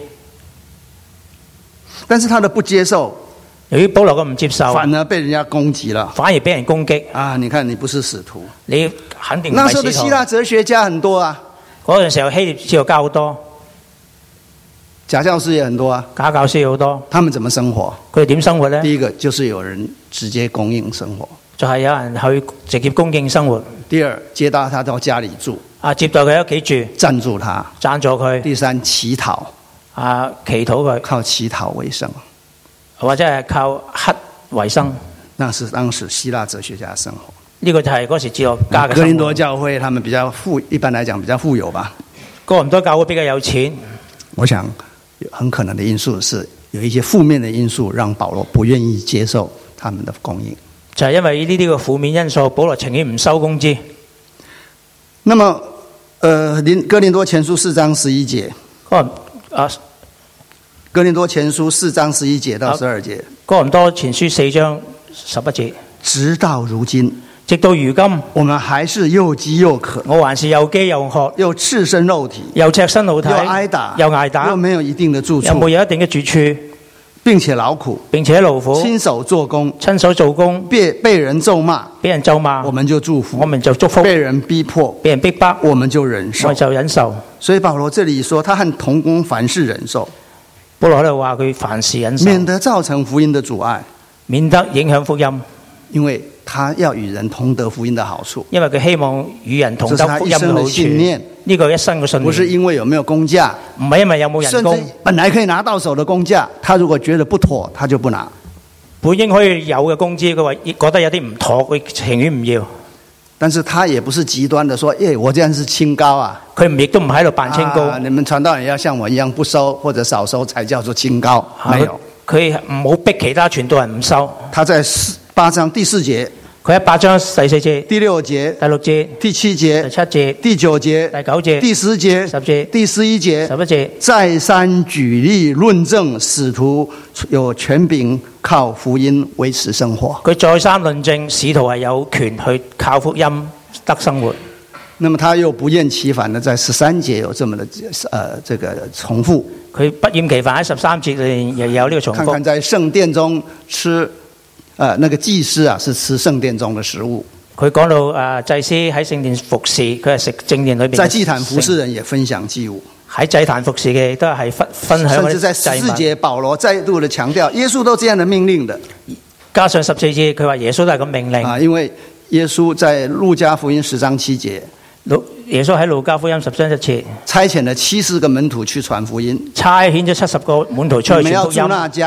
[SPEAKER 1] 但是他的不接受
[SPEAKER 2] 由於保羅嘅唔接受，
[SPEAKER 1] 反而被人家攻擊了
[SPEAKER 2] 反而俾人攻擊。
[SPEAKER 1] 啊！你看你不是使徒，
[SPEAKER 2] 你肯定唔
[SPEAKER 1] 那時候的
[SPEAKER 2] 係使徒。
[SPEAKER 1] 希臘哲學家很多啊，
[SPEAKER 2] 嗰陣時候希臘哲學家好多，
[SPEAKER 1] 假教師也很多啊，
[SPEAKER 2] 假教師好多，
[SPEAKER 1] 他們怎麼生活？
[SPEAKER 2] 佢哋點生活呢？
[SPEAKER 1] 第一個就是有人直接供應生活，
[SPEAKER 2] 就係有人去直接供應生活。
[SPEAKER 1] 第二接到他到家裡住，
[SPEAKER 2] 啊，接待佢喺屋企住，
[SPEAKER 1] 贊助他，
[SPEAKER 2] 贊助佢，
[SPEAKER 1] 第三乞討，
[SPEAKER 2] 啊，祈禱佢，
[SPEAKER 1] 靠乞討為生，
[SPEAKER 2] 或者係靠乞為生。
[SPEAKER 1] 那是當時希臘哲學家的生活。
[SPEAKER 2] 呢、個就係嗰時哲學家嘅
[SPEAKER 1] 哥林多
[SPEAKER 2] 生活。
[SPEAKER 1] 教會他們比較富，一般來講比較富有吧。
[SPEAKER 2] 哥林多教會比較有錢，
[SPEAKER 1] 我想很可能的因素是有一些負面的因素，讓保羅不願意接受他們的供應。
[SPEAKER 2] 就係因為呢啲個負面因素，保羅情願唔收工資。
[SPEAKER 1] 那麼，呃，林哥林多前書四章十一節，
[SPEAKER 2] 哥林啊，
[SPEAKER 1] 哥林多前書四章十一節到十二節，
[SPEAKER 2] 哥林多前書四章十一節，
[SPEAKER 1] 直到如今，
[SPEAKER 2] 直到如今，
[SPEAKER 1] 我們還是又飢又渴，
[SPEAKER 2] 我還是又飢又渴，
[SPEAKER 1] 又赤身肉體，
[SPEAKER 2] 又赤身露體，
[SPEAKER 1] 又挨打，
[SPEAKER 2] 又挨打，
[SPEAKER 1] 又沒有一定的住
[SPEAKER 2] 又冇
[SPEAKER 1] 處，
[SPEAKER 2] 有一定嘅住處，
[SPEAKER 1] 並且勞苦，
[SPEAKER 2] 並且勞苦，
[SPEAKER 1] 親手做工，
[SPEAKER 2] 親手做工，
[SPEAKER 1] 被被人咒罵，
[SPEAKER 2] 俾人咒罵，
[SPEAKER 1] 我們就祝福
[SPEAKER 2] 我；們就祝福；
[SPEAKER 1] 被人逼迫，
[SPEAKER 2] 俾人逼迫，
[SPEAKER 1] 我們就忍受
[SPEAKER 2] 我。就忍受。
[SPEAKER 1] 所以保羅這裡說，他和同工凡事忍受，
[SPEAKER 2] 保羅喺度話佢凡事忍受，
[SPEAKER 1] 免得造成福音的阻礙，
[SPEAKER 2] 免得影響福音，
[SPEAKER 1] 因為他要與人同得福音的好處，
[SPEAKER 2] 因為佢希望與人同得福音嘅
[SPEAKER 1] 這是他一生的
[SPEAKER 2] 好處。
[SPEAKER 1] 信念，
[SPEAKER 2] 呢個一生嘅信
[SPEAKER 1] 不是
[SPEAKER 2] 念，
[SPEAKER 1] 因為有沒有工價，
[SPEAKER 2] 唔係因為有冇人
[SPEAKER 1] 甚至
[SPEAKER 2] 工，
[SPEAKER 1] 本來可以拿到手的工價，他如果覺得不妥，他就不拿。
[SPEAKER 2] 本應可以有嘅工資，佢話覺得有啲唔妥，佢情願唔要。
[SPEAKER 1] 但是他也不是極端的說，耶，我這樣是清高啊，
[SPEAKER 2] 佢唔亦都唔喺度扮清高，
[SPEAKER 1] 啊你們傳道人要像我一樣不收或者少收才叫做清高，沒有。
[SPEAKER 2] 佢唔好逼其他傳道人唔收。
[SPEAKER 1] 他在四八章第四節、
[SPEAKER 2] 佢喺八章第四節、
[SPEAKER 1] 第六節、
[SPEAKER 2] 第六節、
[SPEAKER 1] 第七
[SPEAKER 2] 第
[SPEAKER 1] 節、
[SPEAKER 2] 七節、
[SPEAKER 1] 第九節、
[SPEAKER 2] 第九節、
[SPEAKER 1] 第十節、
[SPEAKER 2] 十節、
[SPEAKER 1] 第十一節
[SPEAKER 2] 十一節，
[SPEAKER 1] 再三舉例論證使徒有權柄靠福音維持生活。
[SPEAKER 2] 佢再三論證使徒係有權去靠福音得生活。
[SPEAKER 1] 那麼他又不厭其煩的在十三節有這麼的呃這個重複。
[SPEAKER 2] 佢不厭其煩喺十三節裏面又有呢個重複。
[SPEAKER 1] 看看在聖殿中吃，呃，那個祭司啊是吃聖殿中的食物。
[SPEAKER 2] 佢講到誒祭司喺聖殿服侍，佢係食聖殿裏邊。
[SPEAKER 1] 在祭壇服侍人也分享祭物。
[SPEAKER 2] 喺祭壇服侍嘅都係分分享嗰
[SPEAKER 1] 甚至在
[SPEAKER 2] 啲祭物。
[SPEAKER 1] 十四節，保羅再度的強調，耶穌都這樣的命令的。
[SPEAKER 2] 加上十四節，佢話耶穌都係咁命令。
[SPEAKER 1] 啊，因為耶穌在路加福音十章七節，
[SPEAKER 2] 路耶穌喺路加福音十章一節，
[SPEAKER 1] 差遣了七十個門徒去傳福音。
[SPEAKER 2] 差遣咗七十個門徒出去
[SPEAKER 1] 你們要住
[SPEAKER 2] 傳福音。
[SPEAKER 1] 那家，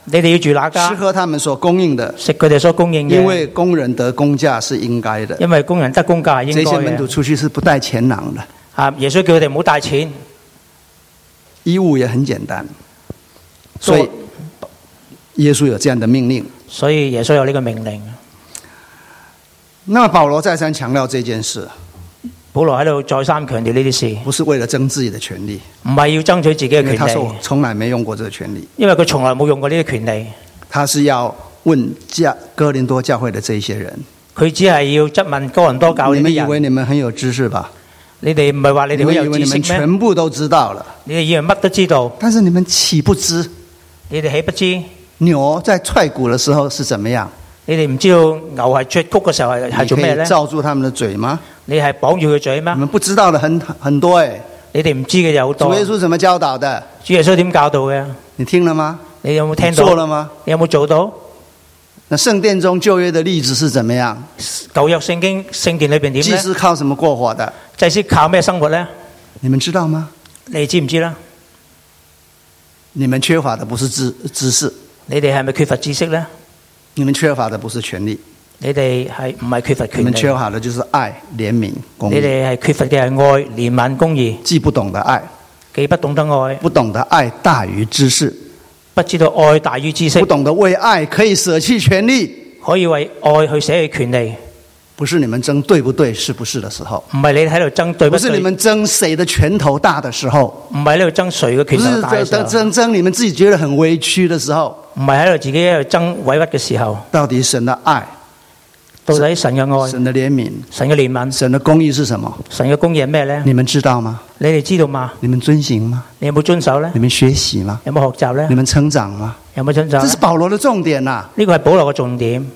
[SPEAKER 2] 你哋要住那家，
[SPEAKER 1] 吃喝他們所供應的，
[SPEAKER 2] 食佢哋所供應嘅，
[SPEAKER 1] 因為工人得工價是應該的。
[SPEAKER 2] 因為工人得工價係應該
[SPEAKER 1] 這些門徒
[SPEAKER 2] 嘅。
[SPEAKER 1] 出去是不帶錢囊的，
[SPEAKER 2] 啊，耶穌叫佢哋唔好帶錢，
[SPEAKER 1] 衣物也很簡單，所以耶穌有這樣的命令。
[SPEAKER 2] 所以耶穌有呢個命令。
[SPEAKER 1] 那麼保羅再三強調這件事，
[SPEAKER 2] 保羅喺度再三強調呢啲事，
[SPEAKER 1] 不是為了爭自己的權利，
[SPEAKER 2] 唔係要爭取自己嘅
[SPEAKER 1] 因為他說
[SPEAKER 2] 權利，
[SPEAKER 1] 我從來沒用過這個權利，
[SPEAKER 2] 因為佢從來冇用過呢啲權利。
[SPEAKER 1] 他是要問教哥林多教會的這一些人，
[SPEAKER 2] 佢只係要質問哥林多教會
[SPEAKER 1] 你們以
[SPEAKER 2] 啲人。
[SPEAKER 1] 為你們很有知識吧？
[SPEAKER 2] 你哋唔係話你哋好
[SPEAKER 1] 你們以為你們
[SPEAKER 2] 有知識咩？
[SPEAKER 1] 全部都知道了，
[SPEAKER 2] 你哋以為乜都知道，
[SPEAKER 1] 但是你們豈不知
[SPEAKER 2] 你哋豈不知？
[SPEAKER 1] 牛在踹骨的時候是怎麼樣？
[SPEAKER 2] 你哋唔知道牛係啜谷嘅時候係係
[SPEAKER 1] 你可
[SPEAKER 2] 做咩咧
[SPEAKER 1] 以？罩住他們的嘴嗎？
[SPEAKER 2] 你係綁住佢嘴咩
[SPEAKER 1] 你？們不知道的很很多哎。
[SPEAKER 2] 你哋唔知嘅有好多。
[SPEAKER 1] 主耶穌怎麼教導的？
[SPEAKER 2] 主耶穌點教導嘅？
[SPEAKER 1] 你聽了嗎？
[SPEAKER 2] 你有冇聽
[SPEAKER 1] 你
[SPEAKER 2] 到？
[SPEAKER 1] 做了嗎？
[SPEAKER 2] 你有冇做到？
[SPEAKER 1] 那聖殿中舊約的例子是怎麼樣？
[SPEAKER 2] 舊約聖經聖殿裏邊點
[SPEAKER 1] 祭
[SPEAKER 2] 咧？
[SPEAKER 1] 司靠什麼過活的？
[SPEAKER 2] 祭司靠咩生活咧？
[SPEAKER 1] 你們知道嗎？
[SPEAKER 2] 你知唔知啦？
[SPEAKER 1] 你們缺乏的不是知知識，
[SPEAKER 2] 你哋係咪缺乏知識咧？
[SPEAKER 1] 你們缺乏的不是權利，
[SPEAKER 2] 你哋係唔係缺乏
[SPEAKER 1] 你
[SPEAKER 2] 權利？
[SPEAKER 1] 們缺乏的就是愛、憐憫、公
[SPEAKER 2] 你
[SPEAKER 1] 義。
[SPEAKER 2] 哋係缺乏嘅係愛、憐憫、公義，
[SPEAKER 1] 既不懂得愛，
[SPEAKER 2] 既不懂得愛，
[SPEAKER 1] 不懂得愛大於知識，
[SPEAKER 2] 不知道愛大於知識
[SPEAKER 1] 不，懂得為愛可以捨棄權利。
[SPEAKER 2] 可以為愛去捨棄權利。
[SPEAKER 1] 不是你們爭對不對、是不是的時候，
[SPEAKER 2] 唔係你喺度爭對不對，
[SPEAKER 1] 不是你們爭誰的拳頭大的時候，
[SPEAKER 2] 唔係喺度爭誰嘅權
[SPEAKER 1] 不是
[SPEAKER 2] 頭大嘅時候，
[SPEAKER 1] 爭爭爭你們自己覺得很委屈的時候。
[SPEAKER 2] 唔係喺度自己喺度爭委屈嘅時候。
[SPEAKER 1] 到底神的愛、
[SPEAKER 2] 到底神嘅愛、
[SPEAKER 1] 神的憐憫、
[SPEAKER 2] 神嘅憐憫、
[SPEAKER 1] 神的公義是什麼？
[SPEAKER 2] 神嘅公義係咩咧？
[SPEAKER 1] 你們知道嗎？
[SPEAKER 2] 你哋知道嗎？
[SPEAKER 1] 你們遵行嗎？
[SPEAKER 2] 你有冇遵守咧
[SPEAKER 1] 你？們學習嗎？
[SPEAKER 2] 有冇學習咧
[SPEAKER 1] 你？們成長嗎？
[SPEAKER 2] 有冇遵守呢？
[SPEAKER 1] 這是保羅的重點呐、
[SPEAKER 2] 呢個係保羅嘅重點。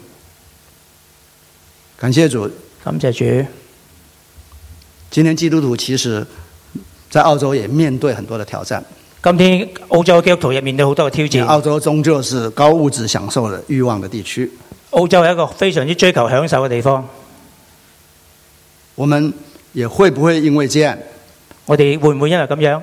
[SPEAKER 1] 感謝主。
[SPEAKER 2] 感謝主。
[SPEAKER 1] 今天基督徒其實，在澳洲也面對很多的挑戰。
[SPEAKER 2] 今天澳洲嘅基督徒亦面對好多嘅挑戰。
[SPEAKER 1] 澳洲終究是高物質享受的慾望的地區。
[SPEAKER 2] 澳洲係一個非常之追求享受嘅地方。
[SPEAKER 1] 我們也會不會因為這樣，
[SPEAKER 2] 我哋會唔會因為咁樣，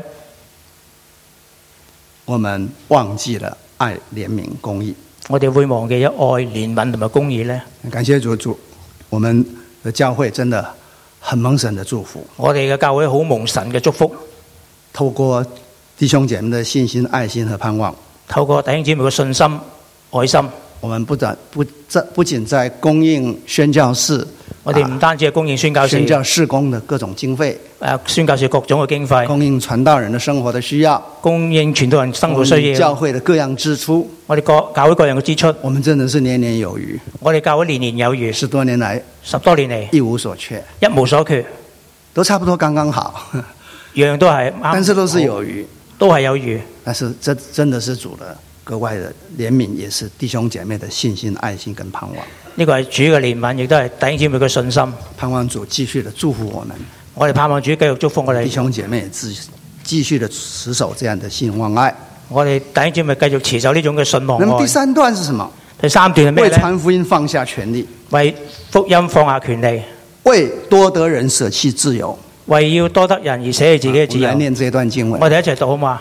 [SPEAKER 1] 我們忘記了愛、憐憫、公義？
[SPEAKER 2] 我哋會忘記咗愛、憐憫同埋公義呢？
[SPEAKER 1] 感謝主，主，我們的教會真的很蒙神的祝福。
[SPEAKER 2] 我哋嘅教會好蒙神嘅祝福，
[SPEAKER 1] 透過弟兄姐妹的信心、愛心和盼望，
[SPEAKER 2] 透過弟兄姊妹嘅信心、愛心，
[SPEAKER 1] 我們不但不在不僅在供應宣教士，
[SPEAKER 2] 我哋唔單止係供應宣教士、
[SPEAKER 1] 宣教事工的各種經費，
[SPEAKER 2] 誒宣教士各種嘅經費，
[SPEAKER 1] 供應傳道人的生活的需要，
[SPEAKER 2] 供應傳道人生活需
[SPEAKER 1] 供應教
[SPEAKER 2] 要，
[SPEAKER 1] 會的各樣支出，
[SPEAKER 2] 我哋各教會各樣嘅支出，
[SPEAKER 1] 我們真的是年年有餘，
[SPEAKER 2] 我哋教會年年有餘，
[SPEAKER 1] 十多年來
[SPEAKER 2] 十多年嚟
[SPEAKER 1] 一無所缺，
[SPEAKER 2] 一無所缺，
[SPEAKER 1] 都差不多剛剛好，
[SPEAKER 2] 樣樣都係啱，
[SPEAKER 1] 但是都是有餘，
[SPEAKER 2] 都係有餘。
[SPEAKER 1] 但是這真的是主的格外的憐憫，也是弟兄姐妹的信心、愛心跟盼望。
[SPEAKER 2] 呢個係主嘅憐憫，亦都係弟兄姊妹嘅信心。
[SPEAKER 1] 盼望主繼續的祝福我們，
[SPEAKER 2] 我哋盼望主繼續祝福我哋
[SPEAKER 1] 弟兄姐妹也繼繼續的持守這樣的信望愛。
[SPEAKER 2] 我哋弟兄姊妹繼續持守呢種嘅信望愛。
[SPEAKER 1] 那麼第三段是什麼？
[SPEAKER 2] 第三段係咩
[SPEAKER 1] 為
[SPEAKER 2] 咧？
[SPEAKER 1] 傳福音放下權利，
[SPEAKER 2] 為福音放下權利，
[SPEAKER 1] 為多得人捨棄自由。
[SPEAKER 2] 為要多得人而捨棄自己嘅自由。
[SPEAKER 1] 我們來念這段經文。
[SPEAKER 2] 我哋一齊讀好嘛？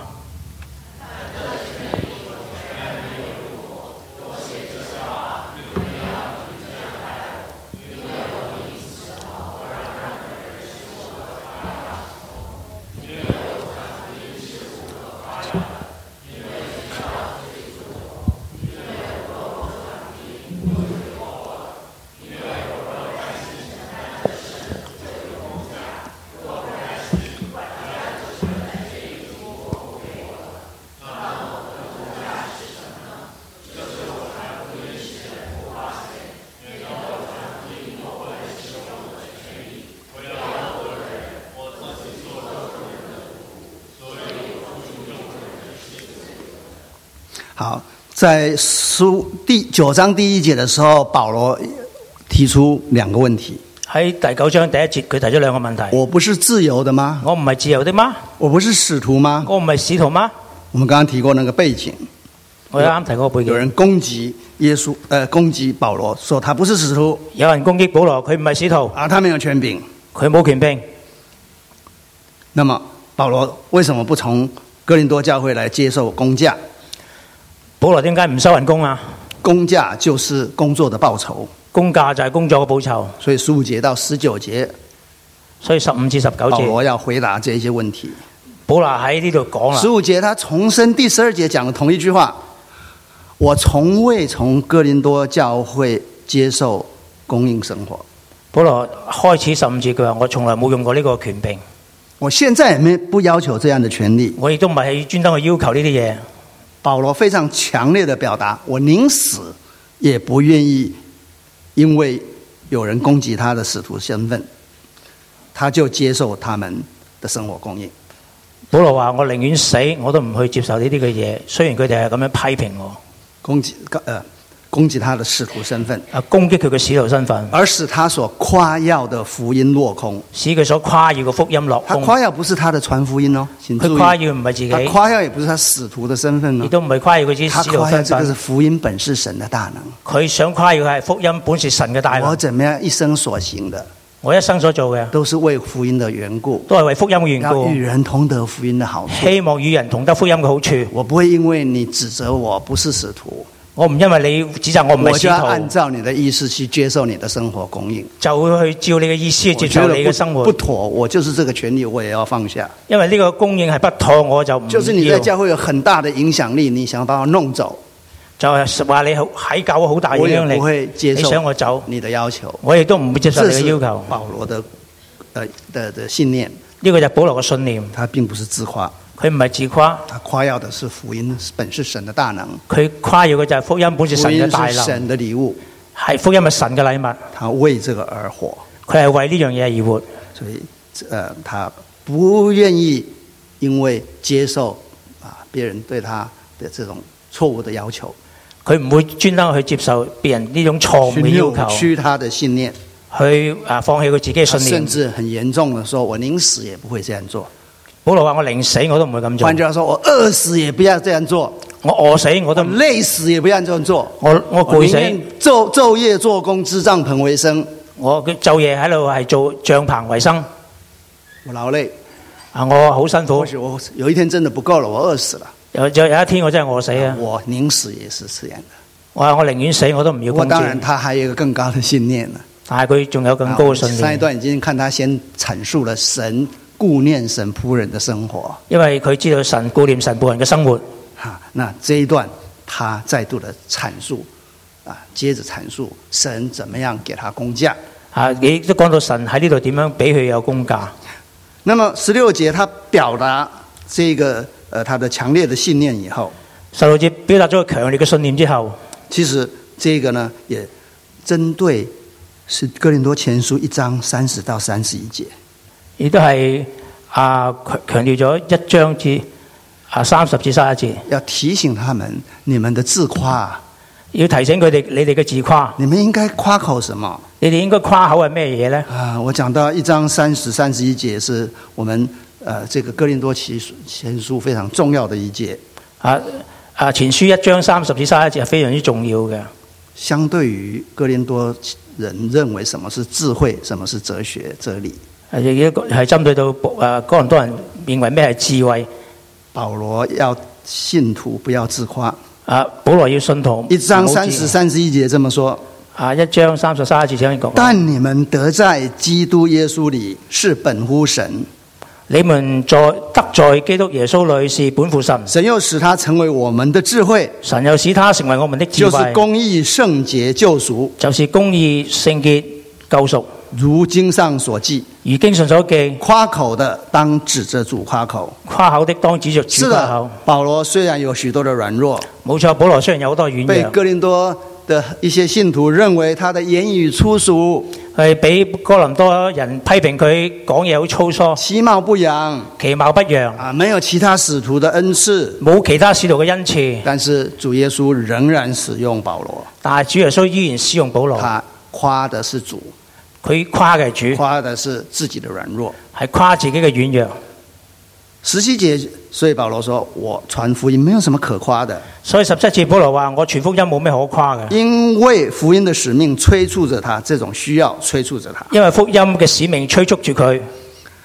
[SPEAKER 1] 好，在書第九章第一節的時候，保羅提出兩個問題。
[SPEAKER 2] 喺第九章第一節，佢提咗兩個問題。
[SPEAKER 1] 我不是自由的嗎？
[SPEAKER 2] 我唔係自由的嗎？
[SPEAKER 1] 我不是使徒嗎？
[SPEAKER 2] 我唔係使徒嗎？
[SPEAKER 1] 我們剛剛提過那個背景，
[SPEAKER 2] 我啱提過個背景。
[SPEAKER 1] 有人攻擊耶穌，呃，攻擊保羅，說他不是使徒，
[SPEAKER 2] 有人攻擊保羅，佢唔係使徒，
[SPEAKER 1] 啊，他沒有權柄。
[SPEAKER 2] 佢冇權柄。
[SPEAKER 1] 那麼保羅為什麼不從哥林多教會來接受工價？
[SPEAKER 2] 保羅點解唔收人工啊？
[SPEAKER 1] 工價就是工作的報酬，
[SPEAKER 2] 工價就係工作嘅報酬。
[SPEAKER 1] 所以十五節到十九節，
[SPEAKER 2] 所以十五至十九節，
[SPEAKER 1] 保羅要回答這些問題。
[SPEAKER 2] 保羅喺呢度講啦。
[SPEAKER 1] 十五節他重申第十二節講的同一句話：我從未從哥林多教會接受供應生活。
[SPEAKER 2] 保羅開始十五節佢話：我從來冇用過呢個權柄。
[SPEAKER 1] 我現在也沒不要求這樣的權利。
[SPEAKER 2] 我亦都唔係專登去要求呢啲嘢。
[SPEAKER 1] 保羅非常強烈的表達：我寧死也不願意，因為有人攻擊他的使徒身份，他就接受他們的生活供應。
[SPEAKER 2] 保羅話：我寧願死，我都唔去接受呢啲嘅嘢。雖然佢哋係咁樣批評我，
[SPEAKER 1] 攻擊呃攻擊他的使徒身份，
[SPEAKER 2] 啊攻擊佢嘅使徒身份，
[SPEAKER 1] 而使他所誇耀的福音落空，
[SPEAKER 2] 使佢所誇耀嘅福音落空。
[SPEAKER 1] 他誇耀不是他的傳福音哦，請注意，
[SPEAKER 2] 佢誇耀唔係自己，
[SPEAKER 1] 他誇耀也不是他使徒的身份哦，
[SPEAKER 2] 亦都唔係誇耀佢自己使徒身份。
[SPEAKER 1] 他誇耀這個是福音本是神的大能。
[SPEAKER 2] 佢想誇耀係福音本是神嘅大能。
[SPEAKER 1] 我怎麼樣一生所行的，
[SPEAKER 2] 我一生所做嘅
[SPEAKER 1] 都是為福音的緣故，
[SPEAKER 2] 都係為福音嘅緣故，
[SPEAKER 1] 要與人同得福音的好處。
[SPEAKER 2] 希望與人同得福音嘅好處。
[SPEAKER 1] 我不會因為你指責我不是使徒，
[SPEAKER 2] 我唔因為你指責我唔係使徒，
[SPEAKER 1] 我就要按照你的意思去接受你的生活供應，
[SPEAKER 2] 就會去照你嘅意思去接受你嘅生活。
[SPEAKER 1] 不妥，我就是這個權利，我也要放下。
[SPEAKER 2] 因為呢個供應係不妥，我就唔要。
[SPEAKER 1] 就是你在教會有很大的影響力，你想把我弄走，
[SPEAKER 2] 就係話你喺教會好大影響力，
[SPEAKER 1] 我也不會接受
[SPEAKER 2] 你想我走
[SPEAKER 1] 你的要求，
[SPEAKER 2] 我亦都唔會接受你嘅要求。
[SPEAKER 1] 保羅的呃的的信念，
[SPEAKER 2] 呢個就係保羅嘅信念。
[SPEAKER 1] 他並不是自誇，
[SPEAKER 2] 佢唔係自誇，
[SPEAKER 1] 他誇耀的是福音本是神的大能。
[SPEAKER 2] 佢誇耀嘅就係福音本是神嘅大能，
[SPEAKER 1] 福音是神的禮物，
[SPEAKER 2] 係福音係神嘅禮物。
[SPEAKER 1] 他為這個而活，
[SPEAKER 2] 佢係為呢樣嘢而活，
[SPEAKER 1] 所以呃他不願意因為接受啊別人對他的這種錯誤的要求，
[SPEAKER 2] 佢唔會專登去接受別人呢種錯誤嘅要求，
[SPEAKER 1] 扭曲他的信念，
[SPEAKER 2] 去啊放棄佢自己嘅信念，
[SPEAKER 1] 甚至很嚴重的說，我寧死也不會這樣做。
[SPEAKER 2] 保羅話：我寧死我都唔會咁做。
[SPEAKER 1] 換句話說，我餓死也不要這樣做，
[SPEAKER 2] 我餓死我都
[SPEAKER 1] 我累死也不要這樣做。
[SPEAKER 2] 我我攰死，
[SPEAKER 1] 晝晝夜做工織帳篷為生。
[SPEAKER 2] 我晝夜喺度係做帳篷為生。
[SPEAKER 1] 我勞累
[SPEAKER 2] 啊！我好辛苦。
[SPEAKER 1] 或許我有一天真的不夠了，我餓死了。
[SPEAKER 2] 有有有一天我真係餓死啊！
[SPEAKER 1] 我寧死也是這樣的。
[SPEAKER 2] 我話我寧願死我都唔要工資。
[SPEAKER 1] 當然，他還有一個更高的信念呢。
[SPEAKER 2] 但係佢仲有更高嘅信念。
[SPEAKER 1] 上一段已經看他先闡述了神顧念神僕人的生活，
[SPEAKER 2] 因為佢知道神顧念神僕人嘅生活。
[SPEAKER 1] 哈，那這一段他再度的闡述，啊，接着闡述神怎麼樣給他工價。
[SPEAKER 2] 啊，亦都講到神喺呢度點樣俾佢有工價。
[SPEAKER 1] 那麼十六節他表達這個，呃，他的強烈的信念以後，
[SPEAKER 2] 十六節表達咗個強烈嘅信念之後，
[SPEAKER 1] 其實這個呢，也針對是哥林多前書一章三十到三十一節。
[SPEAKER 2] 亦都係啊強強調咗一章至啊三十至三十一節，
[SPEAKER 1] 要提醒他們，你們的自誇，
[SPEAKER 2] 要提醒佢哋，你哋嘅自誇，
[SPEAKER 1] 你們應該誇口什麼？
[SPEAKER 2] 你哋應該誇口係咩嘢呢？
[SPEAKER 1] 啊，我講到一章三十、三十一節，是我們呃這個哥林多前書非常重要的一節。
[SPEAKER 2] 啊啊，前書一章三十至三十一節係非常之重要嘅。
[SPEAKER 1] 相對於哥林多人認為什麼是智慧，什麼是哲學、哲理。
[SPEAKER 2] 係亦都係針對到誒哥林多人認為咩係智慧。
[SPEAKER 1] 保羅要信徒不要自誇。
[SPEAKER 2] 啊，保羅要信徒
[SPEAKER 1] 一章三十、三十一節這麼說。
[SPEAKER 2] 啊，一章三十、三十節這樣講。
[SPEAKER 1] 但你們得在基督耶穌裏是本乎神。
[SPEAKER 2] 你們在得在基督耶穌裏是本乎神。
[SPEAKER 1] 神又使他成為我們的智慧。
[SPEAKER 2] 神又使他成為我們的智慧。
[SPEAKER 1] 就是公義、聖潔、救贖。
[SPEAKER 2] 就是公義、聖潔、救贖。
[SPEAKER 1] 如經上所記，
[SPEAKER 2] 如經上所記，
[SPEAKER 1] 誇口的當指着主誇口，
[SPEAKER 2] 誇口的當指着主誇口。
[SPEAKER 1] 保羅雖然有許多的軟弱，
[SPEAKER 2] 冇錯，保羅雖然有好多軟弱，
[SPEAKER 1] 被哥林多的一些信徒認為他的言語粗俗，
[SPEAKER 2] 係俾哥林多人批評佢講嘢好粗疏，
[SPEAKER 1] 其貌不揚，
[SPEAKER 2] 其貌不揚
[SPEAKER 1] 啊，沒有其他使徒的恩賜，
[SPEAKER 2] 冇其他使徒嘅恩賜，
[SPEAKER 1] 但是主耶穌仍然使用保羅，
[SPEAKER 2] 但係主耶穌依然使用保羅，
[SPEAKER 1] 他誇的是主。
[SPEAKER 2] 佢誇嘅主，
[SPEAKER 1] 誇的是自己的軟弱，
[SPEAKER 2] 係誇自己嘅軟弱。
[SPEAKER 1] 十七節，所以保羅說：我傳福音沒有什麼可誇的。
[SPEAKER 2] 所以十七節保羅話：我傳福音冇咩可誇嘅，
[SPEAKER 1] 因為福音的使命催促着他，這種需要催促着他。
[SPEAKER 2] 因為福音嘅使命催促住佢。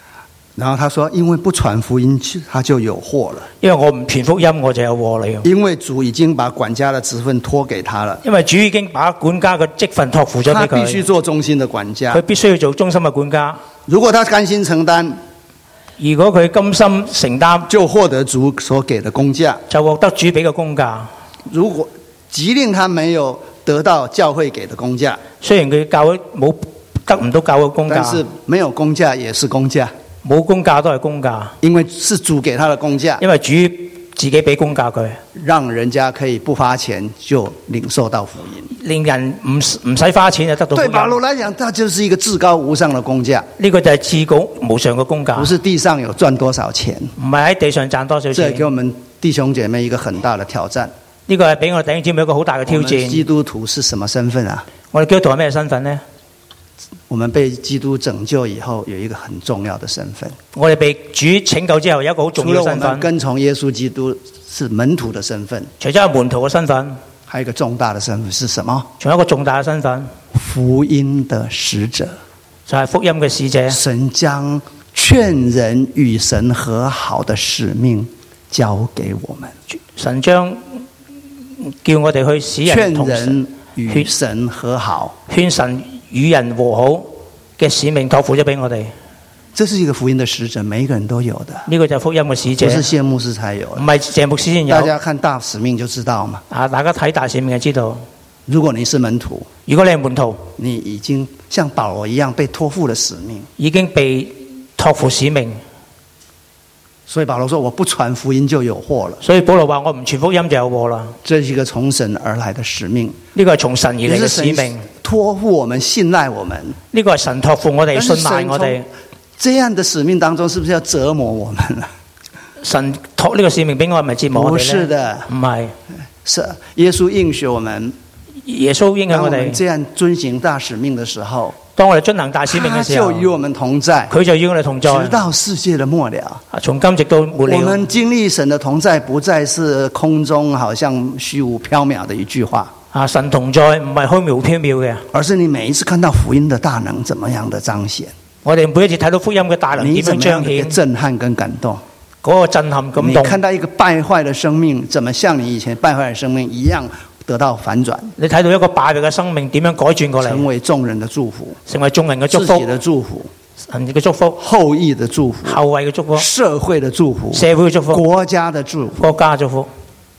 [SPEAKER 1] 然後他說：因為不傳福音，他就有禍了。
[SPEAKER 2] 因為我唔傳福音，我就有禍了。
[SPEAKER 1] 因為主已經把管家的職分托給他了。
[SPEAKER 2] 因為主已經把管家嘅職分託付咗俾佢。
[SPEAKER 1] 他必須做忠心的管家。
[SPEAKER 2] 佢必須要做忠心嘅管家。
[SPEAKER 1] 如果他甘心承擔，
[SPEAKER 2] 如果佢甘心承擔，
[SPEAKER 1] 就獲得主所給的工價，
[SPEAKER 2] 就獲得主俾嘅工價。
[SPEAKER 1] 如果即令他沒有得到教會給的工價，
[SPEAKER 2] 雖然佢教會冇得唔到教會工價，
[SPEAKER 1] 但是沒有工價也是工價，
[SPEAKER 2] 冇工價都係工價，
[SPEAKER 1] 因為是主給他的工價，
[SPEAKER 2] 因為主自己俾工價佢，
[SPEAKER 1] 讓人家可以不花錢就領受到福音，
[SPEAKER 2] 令人唔唔使花錢就得到福音。
[SPEAKER 1] 對保羅來講，它就是一個至高無上的工價。
[SPEAKER 2] 呢個就係至高無上嘅工價，
[SPEAKER 1] 不是地上有賺多少錢，
[SPEAKER 2] 唔係喺地上賺多少錢。
[SPEAKER 1] 這給我們弟兄姐妹一個很大的挑戰。
[SPEAKER 2] 呢個係俾我弟兄姊妹一個好大嘅挑戰。
[SPEAKER 1] 基督徒是什麼身份啊？
[SPEAKER 2] 我哋基督徒係咩身份呢？
[SPEAKER 1] 我們被基督拯救以後，有一個很重要的身份。
[SPEAKER 2] 我哋被主拯救之後，有一個好重要嘅身份。
[SPEAKER 1] 除了我們跟從耶穌基督是門徒的身份，
[SPEAKER 2] 除咗係門徒嘅身份，
[SPEAKER 1] 還有一個重大的身份是什麼？
[SPEAKER 2] 仲有一個重大嘅身份，
[SPEAKER 1] 福音的使者，
[SPEAKER 2] 就係福音嘅使者。
[SPEAKER 1] 神將勸人與神和好的使命交給我們。
[SPEAKER 2] 神將叫我哋去使人同
[SPEAKER 1] 勸人與神和好，
[SPEAKER 2] 勸神與人和好嘅使命託付咗俾我哋。
[SPEAKER 1] 這是一個福音的使者，每一個人都有的。
[SPEAKER 2] 呢個就係福音嘅使者，
[SPEAKER 1] 不是謝牧師才有，
[SPEAKER 2] 唔係謝牧師先有。
[SPEAKER 1] 大家看大使命就知道嘛。
[SPEAKER 2] 啊，大家睇大使命就知道。
[SPEAKER 1] 如果你是門徒，
[SPEAKER 2] 如果你係門徒，
[SPEAKER 1] 你已經像保羅一樣被託付了使命，
[SPEAKER 2] 已經被託付使命。
[SPEAKER 1] 所以保羅說：我不傳福音就有禍了。
[SPEAKER 2] 所以保羅話：我唔傳福音就有禍啦。
[SPEAKER 1] 這是一個從神而來的使命，
[SPEAKER 2] 呢個係從神而嚟嘅使命。
[SPEAKER 1] 託付我們，信賴我們。
[SPEAKER 2] 呢個係神託付我哋，信賴我哋。
[SPEAKER 1] 這樣的使命當中，是不是要折磨我們啊？
[SPEAKER 2] 神託呢個使命俾我，係咪折磨我哋呢？
[SPEAKER 1] 不是的，
[SPEAKER 2] 唔係。
[SPEAKER 1] 是耶穌應許我們，
[SPEAKER 2] 耶穌應許我哋。
[SPEAKER 1] 這樣遵行大使命的時候，
[SPEAKER 2] 當我哋遵行大使命嘅時候，
[SPEAKER 1] 他就與我們同在，
[SPEAKER 2] 佢就與我哋同在，
[SPEAKER 1] 直到世界的末了。
[SPEAKER 2] 從今直到末了，
[SPEAKER 1] 我們經歷神的同在，不再是空中好像虛無縹緲的一句話。
[SPEAKER 2] 啊，神同在唔係虛無縹緲嘅，
[SPEAKER 1] 而是你每一次看到福音的大能怎麼樣的彰顯。
[SPEAKER 2] 我哋每一次睇到福音嘅大能點樣彰顯，
[SPEAKER 1] 震撼跟感動。
[SPEAKER 2] 嗰個震撼感動。
[SPEAKER 1] 你看到一個敗壞的生命，怎麼像你以前敗壞的生命一樣得到反轉？
[SPEAKER 2] 你睇到一個敗壞嘅生命點樣改轉過嚟？
[SPEAKER 1] 成為眾人的祝福，
[SPEAKER 2] 成為眾人嘅祝福，
[SPEAKER 1] 自己的祝福，
[SPEAKER 2] 神嘅祝福，
[SPEAKER 1] 後裔的祝福，
[SPEAKER 2] 後裔嘅祝福，
[SPEAKER 1] 社會的祝福，
[SPEAKER 2] 社會嘅祝福，
[SPEAKER 1] 國家的祝福，
[SPEAKER 2] 國家嘅祝福。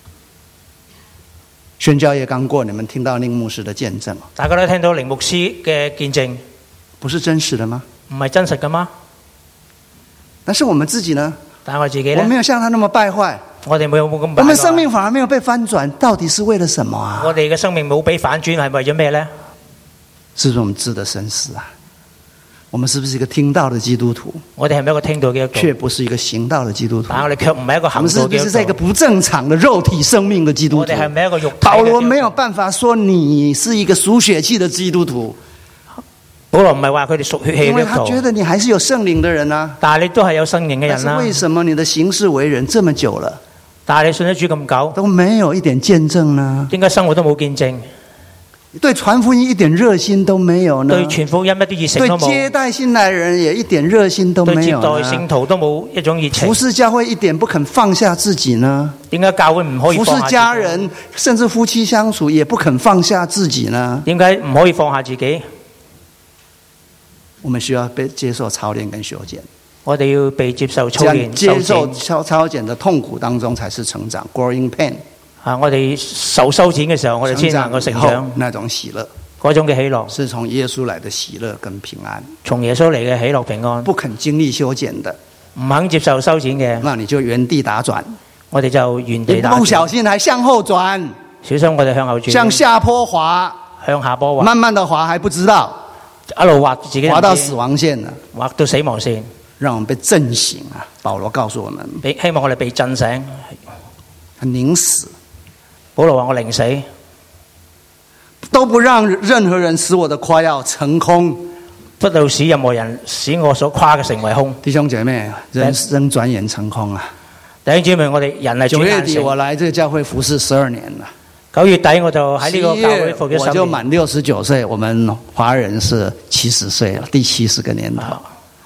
[SPEAKER 1] 宣教業剛過，你們聽到寧牧師的見證，
[SPEAKER 2] 大家都聽到寧牧師嘅見證，
[SPEAKER 1] 不是真實的嗎？
[SPEAKER 2] 唔係真實嘅嗎？
[SPEAKER 1] 但是我們自己呢？
[SPEAKER 2] 但係我自己呢？
[SPEAKER 1] 我沒有像他那麼敗壞，
[SPEAKER 2] 我哋冇冇咁敗壞。
[SPEAKER 1] 我們生命反而沒有被翻轉，到底是為了什麼啊？
[SPEAKER 2] 我哋嘅生命冇被反轉，係為咗咩呢？
[SPEAKER 1] 是不是我們值得深思啊？我們是不是一個聽道的基督徒？
[SPEAKER 2] 我哋係咪一個聽道嘅基督徒？
[SPEAKER 1] 卻不是一個行道的基督徒。
[SPEAKER 2] 但我哋卻唔係一個行道嘅基督徒。
[SPEAKER 1] 我們是不是在一個不正常的肉體生命的基督徒？
[SPEAKER 2] 我哋係咪一個肉體嘅基督徒？
[SPEAKER 1] 保羅沒有辦法說你是一個屬血氣的基督徒。
[SPEAKER 2] 保羅唔係話佢哋屬血氣嘅基督徒，
[SPEAKER 1] 因為他覺得你還是有聖靈的人啊。
[SPEAKER 2] 但係你都係有聖靈嘅人啦。
[SPEAKER 1] 但是為什麼你的行事為人這麼久了，
[SPEAKER 2] 但係你信咗主咁久，
[SPEAKER 1] 都沒有一點見證呢？
[SPEAKER 2] 點解生活都冇見證？
[SPEAKER 1] 對傳福音一點熱心都沒有呢？
[SPEAKER 2] 對傳福音一啲熱誠都冇。
[SPEAKER 1] 對接待新來人也一點熱心都沒有呢？
[SPEAKER 2] 對接待聖徒都冇一種熱情。
[SPEAKER 1] 服侍教會一點不肯放下自己呢？
[SPEAKER 2] 點解教會唔可以放下自己？
[SPEAKER 1] 服侍家人甚至夫妻相處也不肯放下自己呢？
[SPEAKER 2] 點解唔可以放下自己？
[SPEAKER 1] 我們需要被接受操練跟修剪。
[SPEAKER 2] 我哋要被接受操練、
[SPEAKER 1] 接受操操剪的痛苦當中才是成長 ，growing pain。
[SPEAKER 2] 啊！我哋受修剪嘅時候，我哋先能夠成長。
[SPEAKER 1] 那種喜樂，
[SPEAKER 2] 嗰種嘅喜樂，
[SPEAKER 1] 是從耶穌來的喜樂跟平安。
[SPEAKER 2] 從耶穌嚟嘅喜樂平安。
[SPEAKER 1] 不肯經歷修剪的，
[SPEAKER 2] 唔肯接受修剪嘅，
[SPEAKER 1] 那你就原地打轉。
[SPEAKER 2] 我哋就原地打轉。
[SPEAKER 1] 不小心還向後轉，
[SPEAKER 2] 小心我哋向後轉。
[SPEAKER 1] 向下坡滑，
[SPEAKER 2] 向下坡滑，
[SPEAKER 1] 慢慢的滑還不知道，
[SPEAKER 2] 一路滑自己
[SPEAKER 1] 滑到死亡線了，
[SPEAKER 2] 滑到死亡線。
[SPEAKER 1] 讓我們被震醒啊！保羅告訴我們，
[SPEAKER 2] 希望我哋被震醒，
[SPEAKER 1] 寧死。
[SPEAKER 2] 保羅話我寧死，
[SPEAKER 1] 都不讓任何人使我的誇耀成空，
[SPEAKER 2] 不到使任何人使我所誇嘅成為空。
[SPEAKER 1] 弟兄姐妹，人生轉眼成空啊！
[SPEAKER 2] 弟兄姐妹，我哋人係轉眼成。九月
[SPEAKER 1] 底我來這個教會服侍十二年了。
[SPEAKER 2] 九月底我就喺呢個教會服侍十年。
[SPEAKER 1] 我就滿六十九歲，我們華人是七十歲了，第七十個年頭。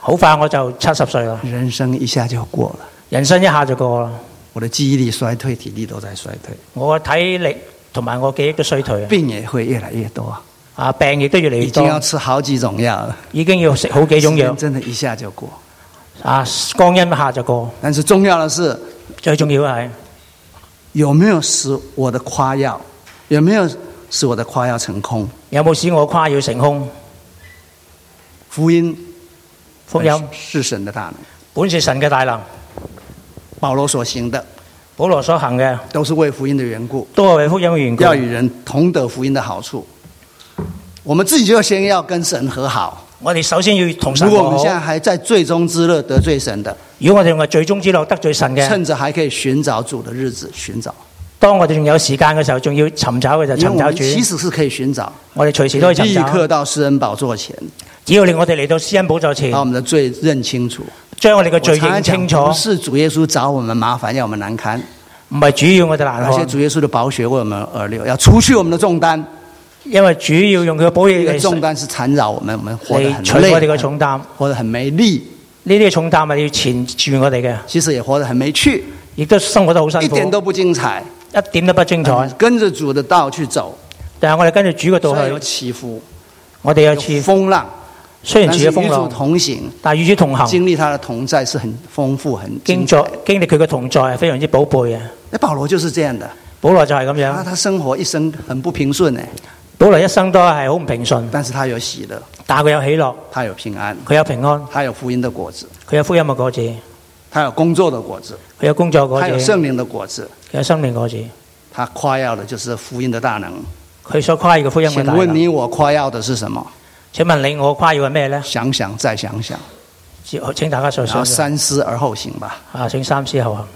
[SPEAKER 2] 好快我就七十歲啦，
[SPEAKER 1] 人生一下就過了。
[SPEAKER 2] 人生一下就過啦。
[SPEAKER 1] 我的記憶力衰退，體力都在衰退，
[SPEAKER 2] 我體力同埋我記憶都衰退啊，
[SPEAKER 1] 病也會越來越多。
[SPEAKER 2] 啊，病亦都越嚟越多，
[SPEAKER 1] 已經要吃好幾種藥了，
[SPEAKER 2] 已經要食好幾種藥，
[SPEAKER 1] 真的一下就過。
[SPEAKER 2] 啊，光陰一下就過。
[SPEAKER 1] 但是重要的是，
[SPEAKER 2] 最重要係
[SPEAKER 1] 有沒有使我的誇耀，有沒有使我的誇耀成空？
[SPEAKER 2] 有冇使我誇耀成空？
[SPEAKER 1] 福音，
[SPEAKER 2] 福音
[SPEAKER 1] 是神的大能，
[SPEAKER 2] 本是神嘅大能。
[SPEAKER 1] 保羅所行的，
[SPEAKER 2] 保羅所行嘅，
[SPEAKER 1] 都是為福音的緣故，
[SPEAKER 2] 都係為福音嘅緣故，
[SPEAKER 1] 要與人同得福音的好處。我們自己就先要跟神和好。
[SPEAKER 2] 我哋首先要同神和好。
[SPEAKER 1] 如果我們現在還在罪中之樂得罪神的，
[SPEAKER 2] 如果我哋用係罪中之樂得罪神嘅，
[SPEAKER 1] 趁着還可以尋找主的日子尋找。
[SPEAKER 2] 當我哋仲有時間嘅時候，仲要尋找嘅就尋找主。
[SPEAKER 1] 其實是可以尋找，
[SPEAKER 2] 我哋隨時都可以尋找。
[SPEAKER 1] 立刻到施恩寶座前，
[SPEAKER 2] 只要令我哋嚟到施恩寶座前，
[SPEAKER 1] 把我們的罪認清楚，
[SPEAKER 2] 將我哋嘅罪認清楚。
[SPEAKER 1] 不是主耶穌找我們麻煩，要我們難堪，
[SPEAKER 2] 唔係主要我哋難看，
[SPEAKER 1] 而且主耶穌的寶血為我們而流，要除去我們的重擔。
[SPEAKER 2] 因為主要用佢嘅寶血嚟，
[SPEAKER 1] 重擔是纏繞我們，我們活得很
[SPEAKER 2] 除我哋嘅重擔，
[SPEAKER 1] 活得很沒力。
[SPEAKER 2] 呢啲重擔係要纏住我哋嘅，
[SPEAKER 1] 其實也活得很沒趣，
[SPEAKER 2] 亦都生活得好辛苦，
[SPEAKER 1] 一點都不精彩，
[SPEAKER 2] 一點都不精彩。
[SPEAKER 1] 跟着主的道去走，
[SPEAKER 2] 但係我哋跟住主嘅道去，
[SPEAKER 1] 有起伏，
[SPEAKER 2] 我哋有起
[SPEAKER 1] 風浪。
[SPEAKER 2] 雖然主嘅風浪，
[SPEAKER 1] 與主同行，
[SPEAKER 2] 但係與主同行，
[SPEAKER 1] 經歷他的同在是很豐富、很精彩。
[SPEAKER 2] 經歷佢嘅同在係非常之寶貝嘅。
[SPEAKER 1] 那保羅就是這樣的，
[SPEAKER 2] 保羅就係咁樣。
[SPEAKER 1] 他他生活一生很不平順誒，
[SPEAKER 2] 保羅一生都係好唔平順，
[SPEAKER 1] 但是他有喜樂，
[SPEAKER 2] 但係佢有喜樂，
[SPEAKER 1] 他有平安，
[SPEAKER 2] 佢有平安，
[SPEAKER 1] 他有福音的果子，
[SPEAKER 2] 佢有福音嘅果子，
[SPEAKER 1] 他有工作的果子，
[SPEAKER 2] 佢有工作果子，
[SPEAKER 1] 他有聖靈的果子，
[SPEAKER 2] 佢有生命果子。
[SPEAKER 1] 他誇耀的就是福音的大能。
[SPEAKER 2] 佢所誇耀嘅福音嘅大能。
[SPEAKER 1] 請問你我誇耀的是什麼？
[SPEAKER 2] 請問你我誇耀係咩呢？
[SPEAKER 1] 想想再想想，
[SPEAKER 2] 請大家想想，
[SPEAKER 1] 三思而後行吧。
[SPEAKER 2] 啊，請三思後行。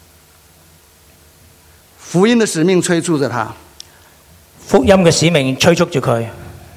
[SPEAKER 1] 福音的使命催促着他，
[SPEAKER 2] 福音嘅使命催促住佢。